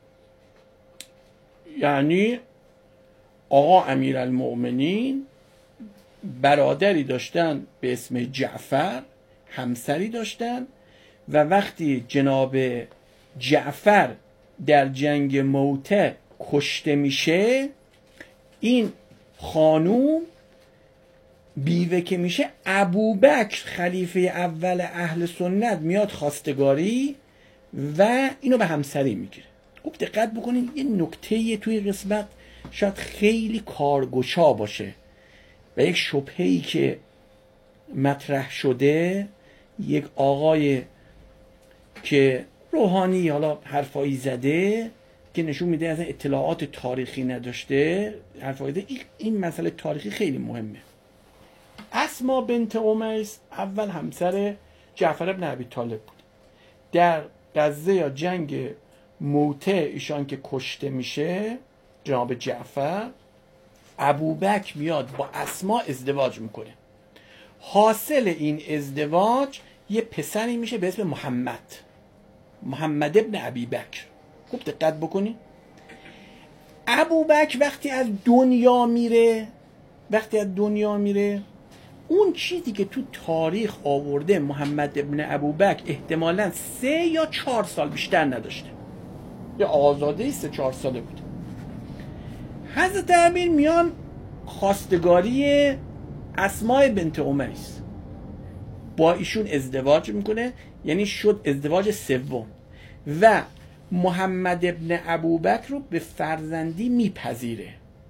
یعنی آقا امیرالمؤمنین برادری داشتن به اسم جعفر، همسری داشتن و وقتی جناب جعفر در جنگ موته کشته میشه، این خانوم بیوه که میشه، ابوبکر خلیفه اول اهل سنت میاد خواستگاری و اینو به همسری میگیره. خوب دقت بکنید، یه نکته توی قسمت شاید خیلی کارگشا باشه و یک شبهه‌ای که مطرح شده، یک آقای که روحانی حالا حرفایی زده که نشون میده از اطلاعات تاریخی نداشته حرفایی زده، این مسئله تاریخی خیلی مهمه. اسما بنت امیس اول همسر جعفر بن ابی طالب بود. در غزه یا جنگ موته ایشان که کشته میشه جناب جعفر، ابوبکر میاد با اسما ازدواج میکنه. حاصل این ازدواج یه پسری میشه به اسم محمد محمد ابن ابی بکر. خوب دقت بکنی. ابوبکر وقتی از دنیا میره وقتی از دنیا میره اون چیزی که تو تاریخ آورده محمد ابن ابوبکر احتمالاً سه یا چهار سال بیشتر نداشته، یا آزاده سه چهار ساله بود. حضرت امیر میان خواستگاری اسماء بنت امیس با ایشون ازدواج میکنه، یعنی شد ازدواج سوم و محمد ابن ابوبکر رو به فرزندی میپذیره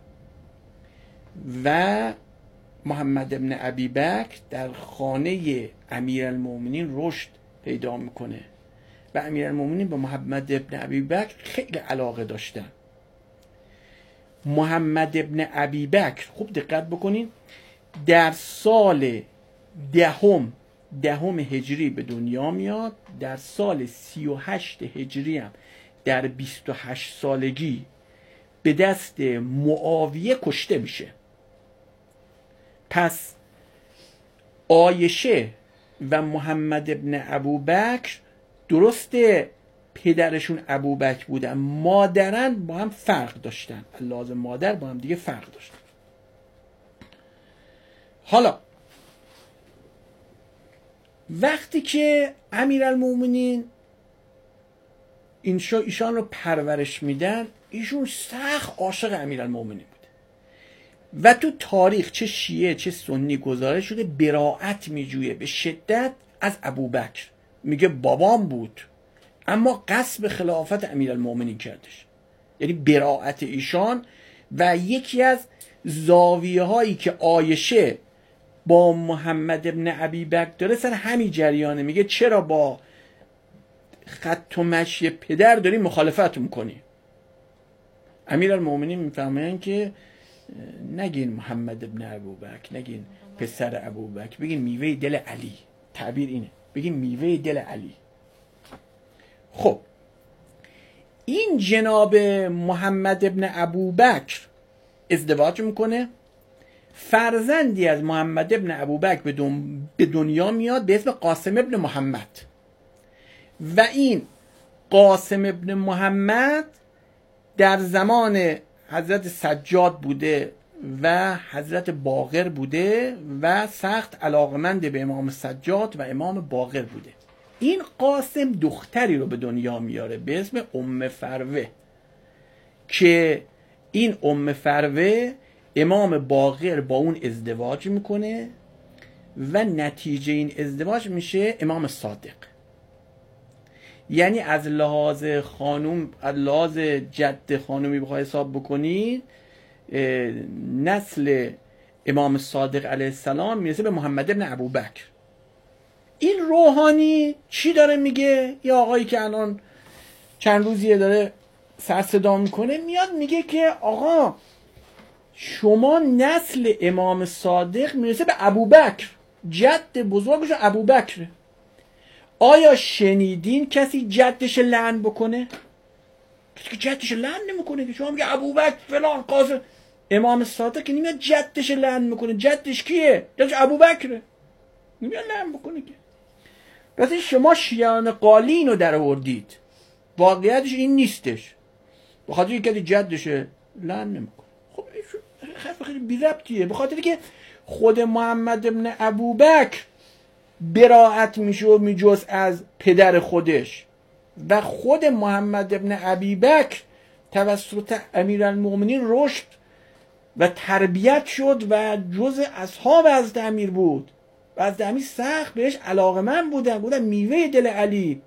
و محمد ابن ابی بکر در خانه امیرالمومنین رشد پیدا میکنه و امیرالمومنین به محمد ابن ابی بکر خیلی علاقه داشتن. محمد ابن ابی بکر خوب دقت بکنین در سال دهم دهم هجری به دنیا میاد. در سال سی و هشت هجری هم در بیست و هشت سالگی به دست معاویه کشته میشه. پس عایشه و محمد ابن ابوبکر درسته پدرشون ابوبکر بودن، مادرن با هم فرق داشتن، لازم مادر با هم دیگه فرق داشتن. حالا وقتی که امیرالمومنین ایشان رو پرورش میدن، ایشون سخت عاشق امیرالمومنین بود و تو تاریخ چه شیعه چه سنی گزارش شده براءت میجویه به شدت از ابوبکر. میگه بابام بود اما قصد خلافت امیرالمومنین کردش، یعنی براءت ایشان. و یکی از زاویه هایی که عایشه با محمد ابن ابی بکر داره سر همین جریانه، میگه چرا با خط و مشی پدر داری مخالفت میکنی؟ امیرالمومنین میفهمن که نگین محمد ابن ابوبکر، نگین پسر ابوبکر، بگین میوه دل علی. تعبیر اینه، بگین میوه دل علی. خب این جناب محمد ابن ابوبکر ازدواج میکنه، فرزندی از محمد ابن ابوبکر به دنیا میاد به اسم قاسم ابن محمد و این قاسم ابن محمد در زمان حضرت سجاد بوده و حضرت باقر بوده و سخت علاقمند به امام سجاد و امام باقر بوده. این قاسم دختری رو به دنیا میاره به اسم ام فروه که این ام فروه امام باقر با اون ازدواج میکنه و نتیجه این ازدواج میشه امام صادق. یعنی از لحاظ خانوم، از لحاظ جد خانومی بخواه حساب بکنید، نسل امام صادق علیه السلام میرسه به محمد ابن ابوبکر. این روحانی چی داره میگه؟ یه آقایی که الان چند روزیه داره سر صدا میکنه، میاد میگه که آقا شما نسل امام صادق میرسه به ابوبکر، جد بزرگش ابوبکره. آیا شنیدین کسی جدش لعن بکنه؟ کسی که جدش لعن نمیکنه که شما میگه ابوبکر فلان قاسم. امام صادق که نمیاد جدش لعن میکنه. جدش کیه؟ جدش ابوبکره، نمیاد لعن بکنه که. پس شما شیعان قالین رو در آوردید، واقعیتش این نیستش. بخاطر اینکه کسی جدش لعن نمیکنه. خب حرف خیلی بی ربطیه، بخاطر که خود محمد ابن ابوبکر براءت میشه و میجوز از پدر خودش و خود محمد ابن ابی بکر توسط امیرالمومنین رشد و تربیت شد و جز اصحاب حضرت امیر بود و حضرت امیر سخت بهش علاقه‌مند بودن، بودن میوه دل علی.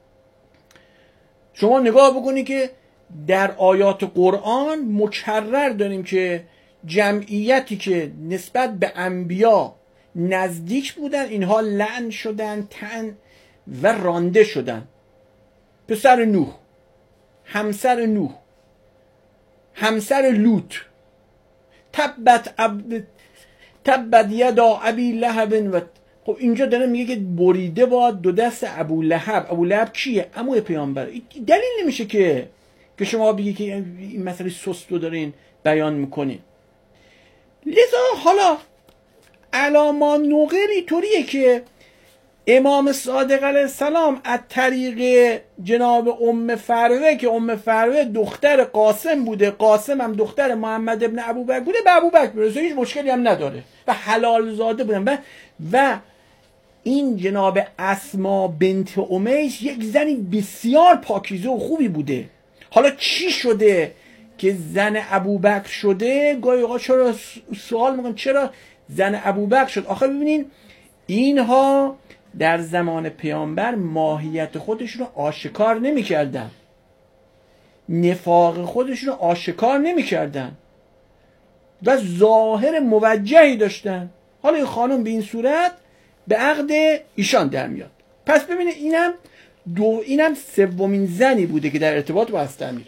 شما نگاه بکنی که در آیات قرآن مکرر داریم که جمعیتی که نسبت به انبیا نزدیک بودن، اینها لعن شدن، تن و رانده شدن. پسر نوح، همسر نوح، همسر لوط. تبت عبد تبت یدا ابی لهب. و خب اینجا داره میگه که بریده باد دو دست ابو لهب. ابو لهب کیه؟ عمو پیامبر. دلیل نمیشه که که شما بگی که این مسئله سست رو دارین بیان میکنین. لذا حالا علاما نقلی طوریه که امام صادق علیه السلام از طریق جناب ام فروه که ام فروه دختر قاسم بوده، قاسم هم دختر محمد ابن ابوبکر بوده، به ابوبکر میرسه، هیچ مشکلی هم نداره و حلال زاده بودن. و, و این جناب اسما بنت امیس یک زنی بسیار پاکیزه و خوبی بوده. حالا چی شده که زن ابوبکر شده؟ گاهی اوقات چرا سوال میکنم چرا زن ابوبکر شد؟ آخه ببینین اینها در زمان پیامبر ماهیت خودشون رو آشکار نمی‌کردن، نفاق خودشون رو آشکار نمی‌کردن و ظاهر موجهی داشتن. حالا این خانم به این صورت به عقد ایشان در میاد. پس ببینید اینم دو اینم سومین زنی بوده که در ارتباط با حضرت امیر.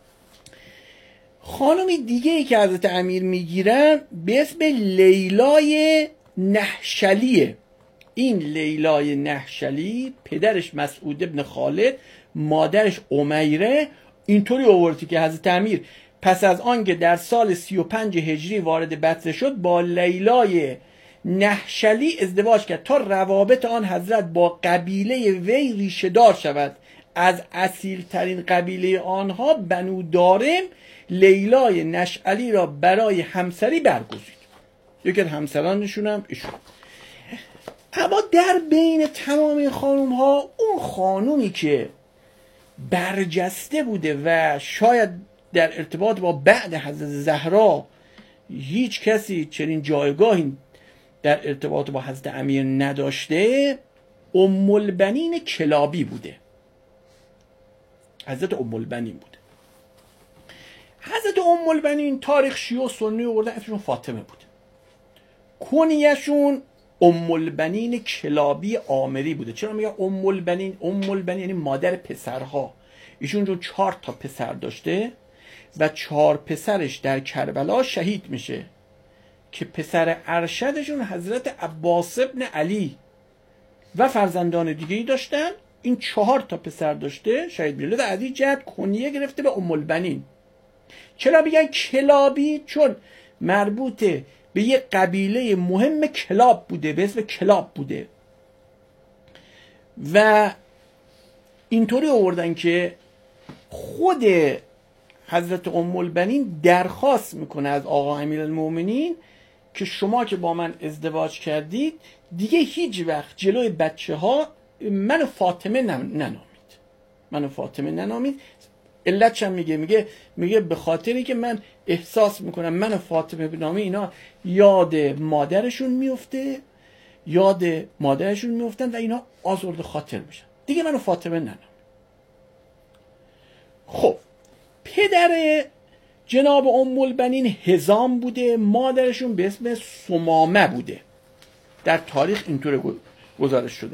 خانمی دیگه ای که حضرت امیر میگیرن به اسم لیلای نحشلیه. این لیلای نحشلی پدرش مسعود ابن خالد، مادرش امیره. اینطوری آوردی که حضرت امیر پس از آن که در سال سی و پنج هجری وارد بصره شد با لیلای نحشلی ازدواج کرد تا روابط آن حضرت با قبیله وی ریشه دار شود. از اصیل ترین قبیله آنها بنو دارم لیلای نحشلی را برای همسری برگزید. یکی از همسرانشون هم ایشون. اما در بین تمام این خانوم ها اون خانومی که برجسته بوده و شاید در ارتباط با بعد حضرت زهرا هیچ کسی چنین جایگاهی در ارتباط با حضرت امیر نداشته، ام البنین کلابی بوده. حضرت ام البنین بوده. حضرت ام البنین تاریخ شیعه و سنی آوردن اسمشون فاطمه بود. کنیه‌شون ام البنین کلابی عامری بوده. چرا میگه ام البنین؟ ام البنین یعنی مادر پسرها. ایشون جو چهار تا پسر داشته و چهار پسرش در کربلا شهید میشه که پسر ارشدشون حضرت عباس ابن علی و فرزندان دیگه‌ای داشتن. این چهار تا پسر داشته شهید میشه. از این جهت کنیه گرفته به ام البنین. چرا میگن کلابی؟ چون مربوطه به یک قبیله مهم کلاب بوده، به اسم کلاب بوده و اینطوری آوردن که خود حضرت ام البنین درخواست میکنه از آقا امیرالمومنین که شما که با من ازدواج کردید دیگه هیچ وقت جلوی بچه ها منو فاطمه ننامید، منو فاطمه ننامید. علتش هم میگه میگه میگه به خاطری که من احساس میکنم من فاطمه بنامی اینا یاد مادرشون میفته، یاد مادرشون میفتن و اینا آزرده خاطر میشن، دیگه منو فاطمه ننام. خب پدر جناب ام البنین هزام بوده، مادرشون به اسم سمامه بوده. در تاریخ اینطور گزارش شده.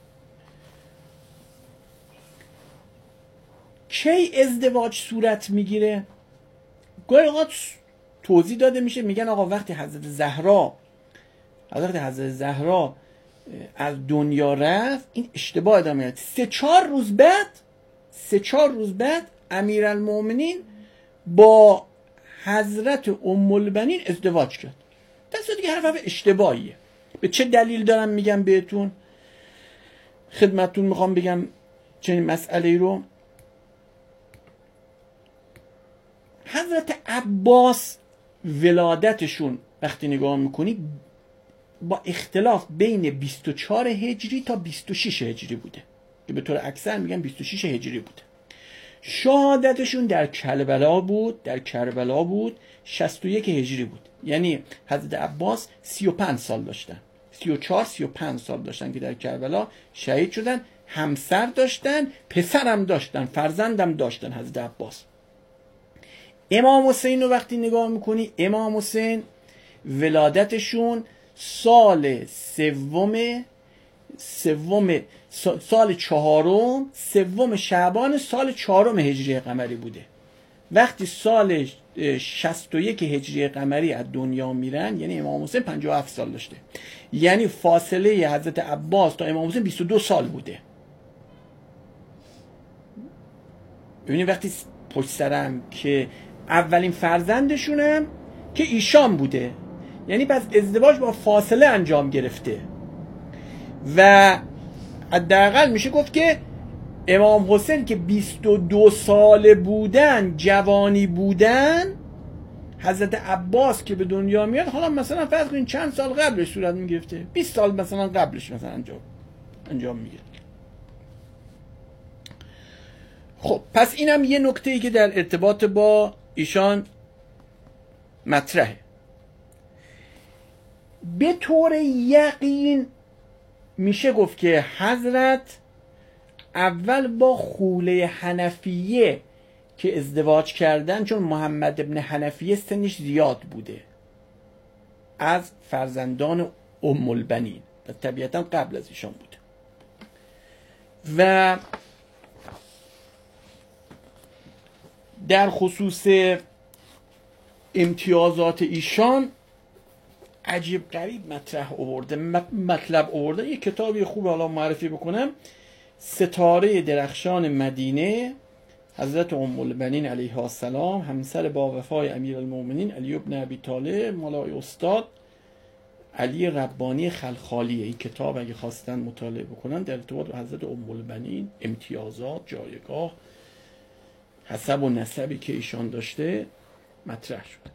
کی ازدواج صورت میگیره؟ گاهی اوقات توضیح داده میشه، میگن آقا وقتی حضرت زهرا حضرت حضرت زهرا از دنیا رفت، این اشتباه ادامه میاد. سه چهار روز بعد سه چهار روز بعد امیرالمومنین با حضرت ام البنین ازدواج کرد. دست دیگه حرف اشتباهیه. به چه دلیل دارم میگم بهتون؟ خدمتتون میخوام بگم چنین مسئله رو. حضرت عباس ولادتشون وقتی نگاه میکنی با اختلاف بین بیست و چهار هجری تا بیست و شش هجری بوده که به طور اکثر میگن بیست و شش هجری بوده. شهادتشون در کربلا بود در کربلا بود شصت و یک هجری بود. یعنی حضرت عباس سی و پنج سال داشتن، سی و چهار سی و پنج سال داشتن که در کربلا شهید شدن. همسر داشتن، پسرم داشتن، فرزندم داشتن حضرت عباس. امام حسین رو وقتی نگاه میکنی، امام حسین ولادتشون سال سوم سوم سال چهارم سوم شعبان سال چهارم هجری قمری بوده. وقتی سال شصت و یک هجری قمری از دنیا میرن، یعنی امام حسین پنجاه و هفت سال داشته، یعنی فاصله حضرت عباس تا امام حسین بیست و دو سال بوده. ببینید وقتی پشت سرم که اولین فرزندشونم که ایشان بوده، یعنی پس ازدواج با فاصله انجام گرفته و حداقل میشه گفت که امام حسین که بیست و دو ساله بودن، جوانی بودن، حضرت عباس که به دنیا میاد حالا مثلا فرض کنین چند سال قبلش صورت میگرفته، بیست سال مثلا قبلش مثلا انجام انجام میگیره. خب پس اینم یه نکته‌ای که در ارتباط با ایشان مطرحه. به طور یقین میشه گفت که حضرت اول با خوله حنفیه که ازدواج کردن، چون محمد ابن حنفیه سنش زیاد بوده، از فرزندان ام البنین و طبیعتا قبل از ایشان بوده و در خصوص امتیازات ایشان عجیب غریب مطرح آورده، مطلب آورده. یه کتابی خوب حالا معرفی بکنم، ستاره درخشان مدینه، حضرت ام البنین علیها السلام، همسر با وفای امیرالمومنین علی بن ابی طالب، مولای استاد علی ربانی خلخالیه. این کتاب اگه خواستن مطالعه بکنن در ارتباط با حضرت ام البنین، امتیازات، جایگاه، حسب و نسبی که ایشان داشته مطرح شد.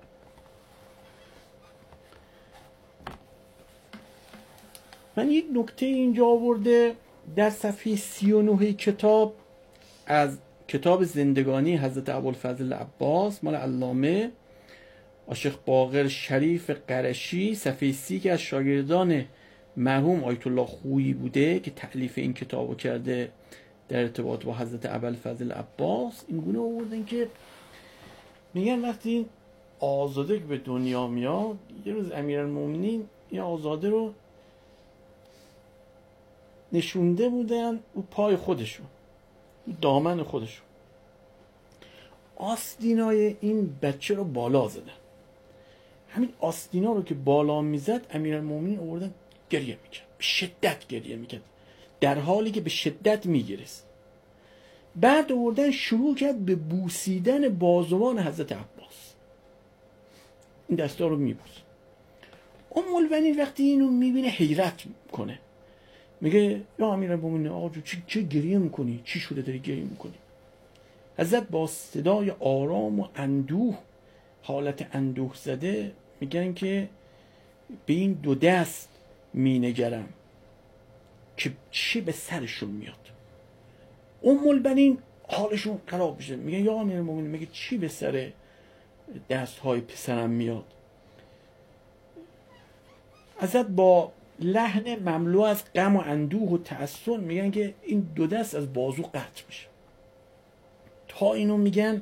من یک نکته اینجا آورده در صفحه سی و نه کتاب از کتاب زندگانی حضرت ابوالفضل عباس مال علامه آشیخ باقر شریف قرشی، صفحه سی، که از شاگردان مرحوم آیت الله خویی بوده که تألیف این کتابو کرده در ارتباط با حضرت ابوالفضل عباس. این گونه آوردن که میگن وقتی آزاده که به دنیا میاد، یه روز امیرالمومنین یه آزاده رو نشونده بودن او پای خودشون، دامن خودشون، آستینای این بچه رو بالا زدن. همین آستینا رو که بالا میزد امیرالمومنین آوردن گریه میکرد، به شدت گریه میکرد، در حالی که به شدت میگرست. بعد آوردن شروع کرد به بوسیدن بازوان حضرت عباس، این دستا رو میبوس. ام البنین وقتی اینو میبینه حیرت کنه، میگه یا امیرالمومنین آقا چه چه گریه میکنی؟ چی شده داری گریه میکنی؟ حضرت با صدای آرام و اندوه، حالت اندوه زده، میگن که به این دو دست مینگرم که چی به سرشون میاد. ام البنین حالشون خراب میشه، میگه یا امیرالمومنین میگه چی به سر دست های پسرم میاد؟ حضرت با لحن مملو از غم و اندوه و تأسف میگن که این دو دست از بازو قطع میشه. تا اینو میگن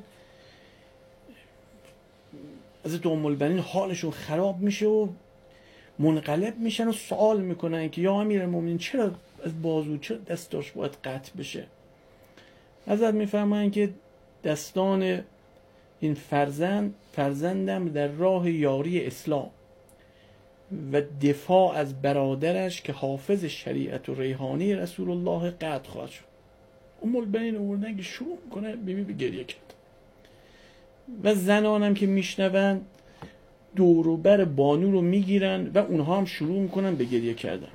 حضرت ام البنین حالشون خراب میشه و منقلب میشن و سوال میکنن که یا امیرالمومنین چرا از بازو، چرا دستاش باید قطع بشه؟ حضرت میفرماین که دستان این فرزند فرزندم در راه یاری اسلام و دفاع از برادرش که حافظ شریعت و ریحانی رسول الله قطع خواهد شد. ام البنین آوردن که شروع کنه بیبی به گریه کرد و زنانم که میشنون دوروبر بانو رو میگیرن و اونها هم شروع میکنن به گریه کردن.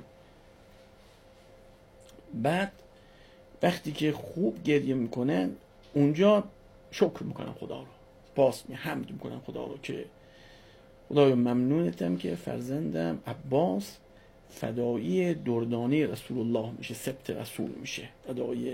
بعد وقتی که خوب گریه میکنن اونجا شکر میکنن خدا رو، باز می حمد میکنن خدا رو که خدایا ممنونتم که فرزندم عباس فدایی دردانه رسول الله میشه، سبت رسول میشه، فدایی.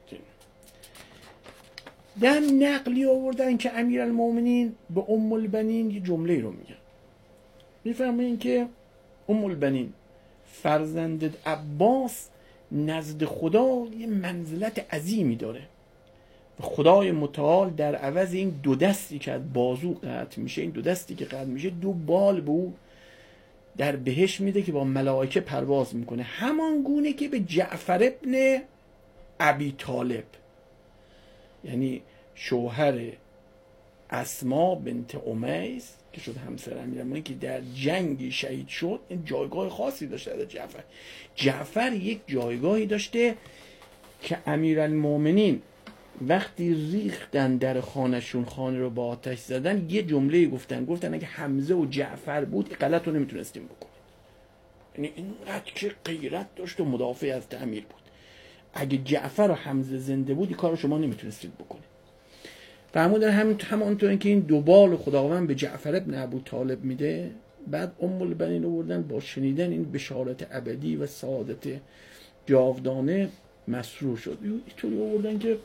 در نقلی آوردن که امیرالمومنین به ام البنین یه جمله رو میگن، میفرمایین که ام البنین فرزندت عباس نزد خدا یه منزلت عظیمی داره و خدای متعال در عوض این دو دستی که از بازو قطع میشه، این دو دستی که قطع میشه، دو بال به او در بهشت میده که با ملائکه پرواز میکنه، همان گونه که به جعفر ابن ابی طالب، یعنی شوهر اسما بنت امیس که شد همسر امیرالمومنین، که در جنگی شهید شد، این جایگاه خاصی داشته در جعفر. جعفر یک جایگاهی داشته که امیرالمومنین وقتی ریختن در خانهشون، خانه رو با آتش زدن، یه جمله گفتن گفتن اگه حمزه و جعفر بود این غلط رو نمیتونستیم بکنیم. یعنی اینقدر که غیرت داشت و مدافع از امیر بود. اگه جعفر و حمزه زنده بود این کار رو شما نمیتونستید بکنید. فرمودن هم همونطور که این دو بال خداوند به جعفر ابن ابو طالب میده، بعد ام البنین رو بردن با شنیدن این بشارت ابدی و سعادت جاودانه مسرور شد. اینطوری آوردن که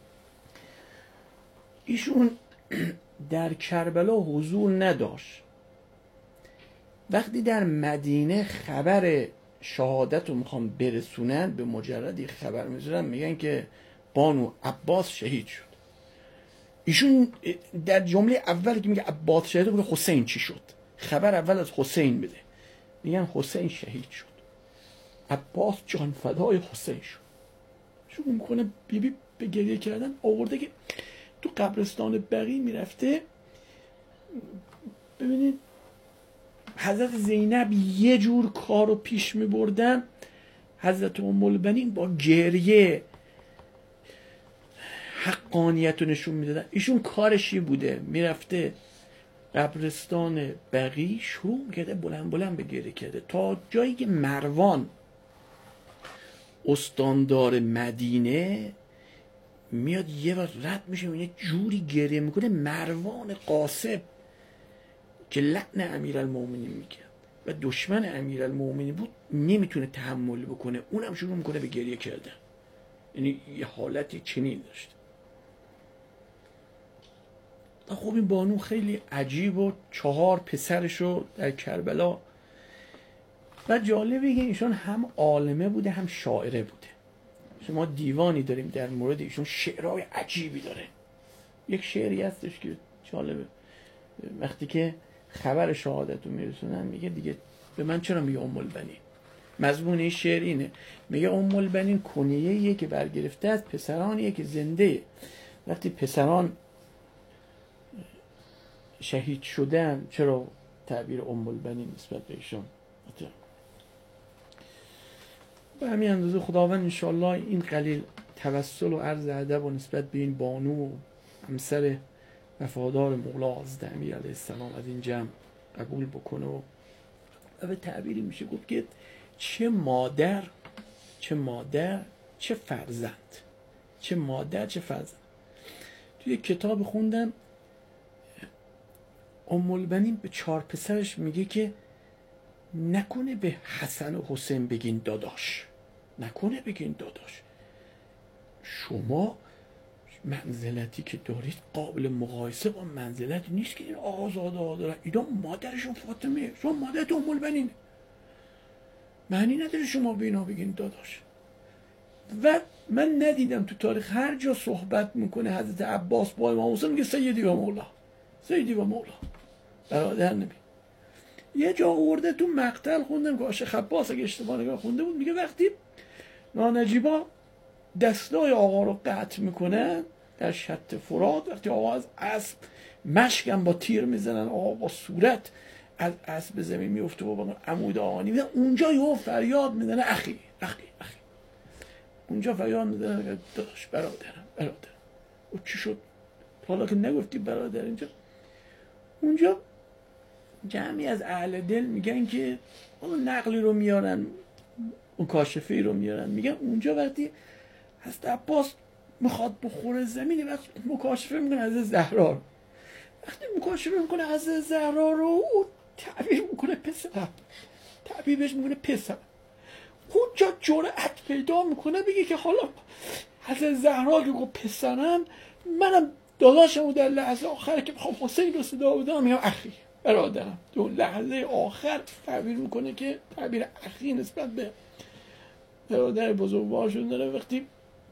ایشون در کربلا حضور نداشت، وقتی در مدینه خبر شهادت رو میخوام برسونن، به مجردی خبر میزنن میگن که بانو عباس شهید شد. ایشون در جمله اول که میگه عباس شهید بود، حسین چی شد؟ خبر اول از حسین بده، میگن حسین شهید شد، عباس جان فدای حسین شد. شروع میکنه بی بی به گریه کردن. آورده که تو قبرستان بقیع میرفته، ببینید حضرت زینب یه جور کار رو پیش میبردن، حضرت ام البنین با گریه حقانیت رو نشون میدادن. ایشون کارشی بوده، میرفته قبرستان بقیع شروع میکرده بلند بلند به گریه کرده، تا جایی که مروان استاندار مدینه میاد یه وقت رد میشه، یه جوری گریه میکنه. مروان قاسب که لعن امیرالمومنین میگه و دشمن امیرالمومنین بود، نمیتونه تحمل بکنه، اونم شروع میکنه به گریه کردن. یعنی یه حالتی چنین داشت. خب این بانو خیلی عجیب و چهار پسرشو در کربلا، و جالبه که ایشون هم عالمه بوده هم شاعره بوده. شما دیوانی داریم در مورد ایشون، شعرهای عجیبی داره. یک شعری هستش که جالبه، وقتی که خبر شهادت رو میرسونن میگه دیگه به من چرا میگه ام البنین؟ مضمون این شعر اینه، میگه ام البنین کنیه‌ایه که برگرفته از پسرانیه که زنده، وقتی پسران شهید شدن چرا تعبیر ام البنین نسبت به ایشون؟ به همین اندازه خداوند انشاءالله این قلیل توسل و عرض ادب و نسبت به این بانو همسر وفادار مولا حضرت امیر علیه السلام از این جمع قبول بکنه. و به تعبیری میشه گفت که چه مادر چه مادر چه فرزند، چه مادر چه فرزند. توی کتاب خوندم ام البنین به چهار پسرش میگه که نکنه به حسن و حسین بگین داداش، نکنه بگین داداش، شما منزلتی که دارید قابل مقایسه با منزلتی نیست که این آقازاده ها دارن. اینا مادرشون فاطمه، شما مادرت ام البنینه، معنی نداره شما به اینا بگین داداش. و من ندیدم تو تاریخ هر جا صحبت میکنه حضرت عباس با امام حسین میگه سیدی و مولا، سیدی و مولا، برادر نمی. یه جا آورده تو مقتل خوندم که عاشق عباس اگه اشتباه نگاه خونده بود، میگه وقتی نانجیبا دستای آقا رو قطع میکنن در شط فرات، وقتی آقا از اسب مشکم با تیر میزنن، آقا با صورت از اسب به زمین میفته و با عمود آهنی میزنن، اونجا یهو فریاد میزنه اخی اخی اخی، اونجا فریاد میزنه داداش برادرم برادرم. و چی شد حالا که نگفتی برادر؟ اینجا اونجا جمعی از اهل دل میگن که اون نقلی رو میارن، اون کاشفی رو میارن، میگن اونجا وقتی حضرت عباس میخواد بخوره زمین، وقتی مکاشفه میکنه حضرت زهرا، وقتی مکاشفه میکنه حضرت زهرا رو تعبیر میکنه پسرم، تعبیرش میکنه پسرم، اونجا جرأت پیدا میکنه بگه که حالا حضرت زهرا که گفت پسرم، منم داداشمو در لحظه آخر که میخوام حسین رو صدا بدم میگم اخی برادرم. تو لحظه آخر تعبیر میکنه که تعبیر اخی نسبت به برادر بزرگوارشون داره. وقتی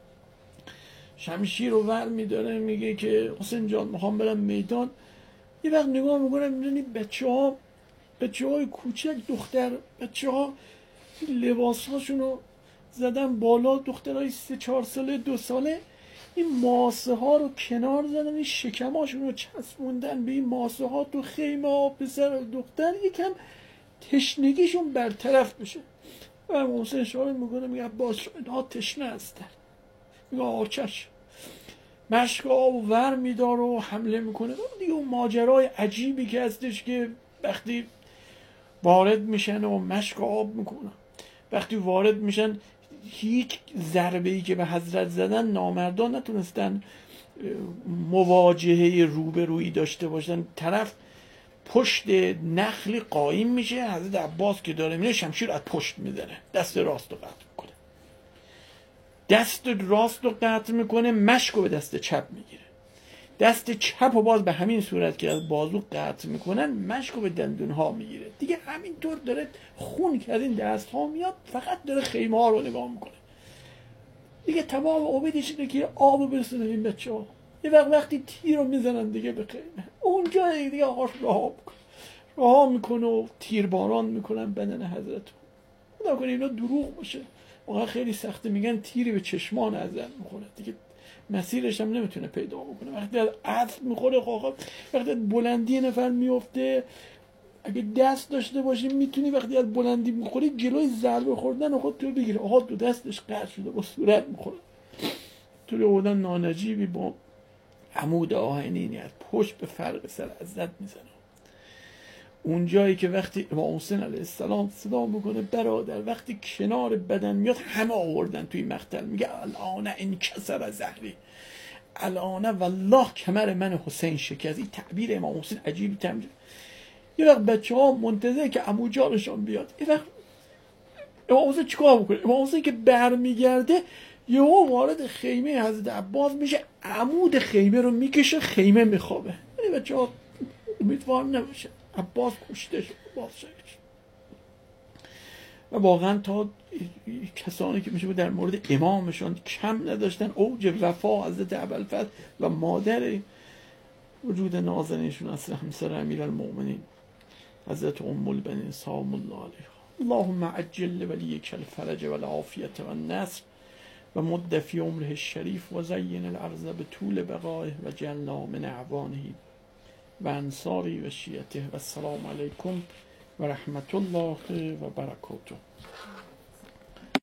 شمشیر رو ور میداره میگه که حسین جان میخوام برم میدان، یه وقت نگاه میکنم میدونی بچه ها بچه های کوچک دختر بچه ها لباس هاشون رو زدن بالا، دخترهای سه چهار ساله دو ساله این ماسه ها رو کنار زدن، این شکم هاشون رو چسبوندن به این ماسه ها تو خیمه ها. پسر و دختر یکم تشنگیشون برطرف بشه. و امام حسین اشاره میکنه میگه عباس اینها تشنه هستن، میگه آچش مشک آب ور میدار و حمله میکنه. دیگه اون ماجرای عجیبی که هستش که وقتی وارد میشن و مشک آب میکنن، وقتی وارد میشن هیچ ضربه ای که به حضرت زدن نامردان نتونستن مواجهه روبرویی داشته باشن. طرف پشت نخلی قایم میشه، حضرت عباس که داره میره شمشیر از پشت میزنه، دست راست رو قطع میکنه، دست راست رو قطع میکنه، مشک رو به دست چپ میگیره، دست چپ رو باز به همین صورت که از بازو قطع میکنن مشک رو به دندون ها میگیره. دیگه همینطور داره خون که از این دست ها میاد، فقط داره خیمه ها رو نگاه میکنه. دیگه تمام امیدش اینه که آب رو برسونه این بچه ها. یه وقت وقتی تیر رو میزنن دیگه به خیمه، اونجا دیگه آقاش رها میکنه رها میکنه و تیر باران میکنن بدن حضرت. خدا کنه اینا دروغ باشه، واقعا خیلی سخته. میگن تیری به چشمان حضرت میخوره دیگه مسیرش هم نمیتونه پیدا بکنه. وقتی از اسب میخوره خواهد، وقتی از بلندی نفر میفته، اگه دست داشته باشی میتونی وقتی از بلندی میخوری جلوی ضربه خوردن خود تو بگیره. آها دو دستش قطع شده با صورت میخوره. توی اودن نانجیبی با عمود آهنینی از پشت به فرق سر حضرت میزنه. اون جایی که وقتی امام حسین علیه السلام صدا میکنه برادر، وقتی کنار بدن میاد همه آوردن توی مقتل، میگه الان انکسر ظهری، الان والله کمر من حسین شکست. این تعبیر امام حسین عجیبی تعبیر. یه وقت بچه ها منتظر که عمو جانشون بیاد، یه وقت امام حسین چیکار میکنه؟ امام حسین که برمیگرده یهو وارد خیمه حضرت عباس میشه، عمود خیمه رو میکشه، خیمه میخوابه. یعنی بچه ها امیدوار نمیشه عباس کشته شد، عباس شد. و واقعا تا کسانی که میشه در مورد امامشون کم نداشتن، اوج وفا حضرت ابوالفضل و مادر وجود نازنینشون اصلا همسر امیرالمؤمنین حضرت ام البنین سلام الله علیها. اللهم عجل ولیک الفرج والعافیت والنصر و مد فی عمره الشریف و زین الارض بطول بقائه و جعلنا من اعوانه و انصاری و شیعته. و السلام علیکم و رحمت الله و برکاته.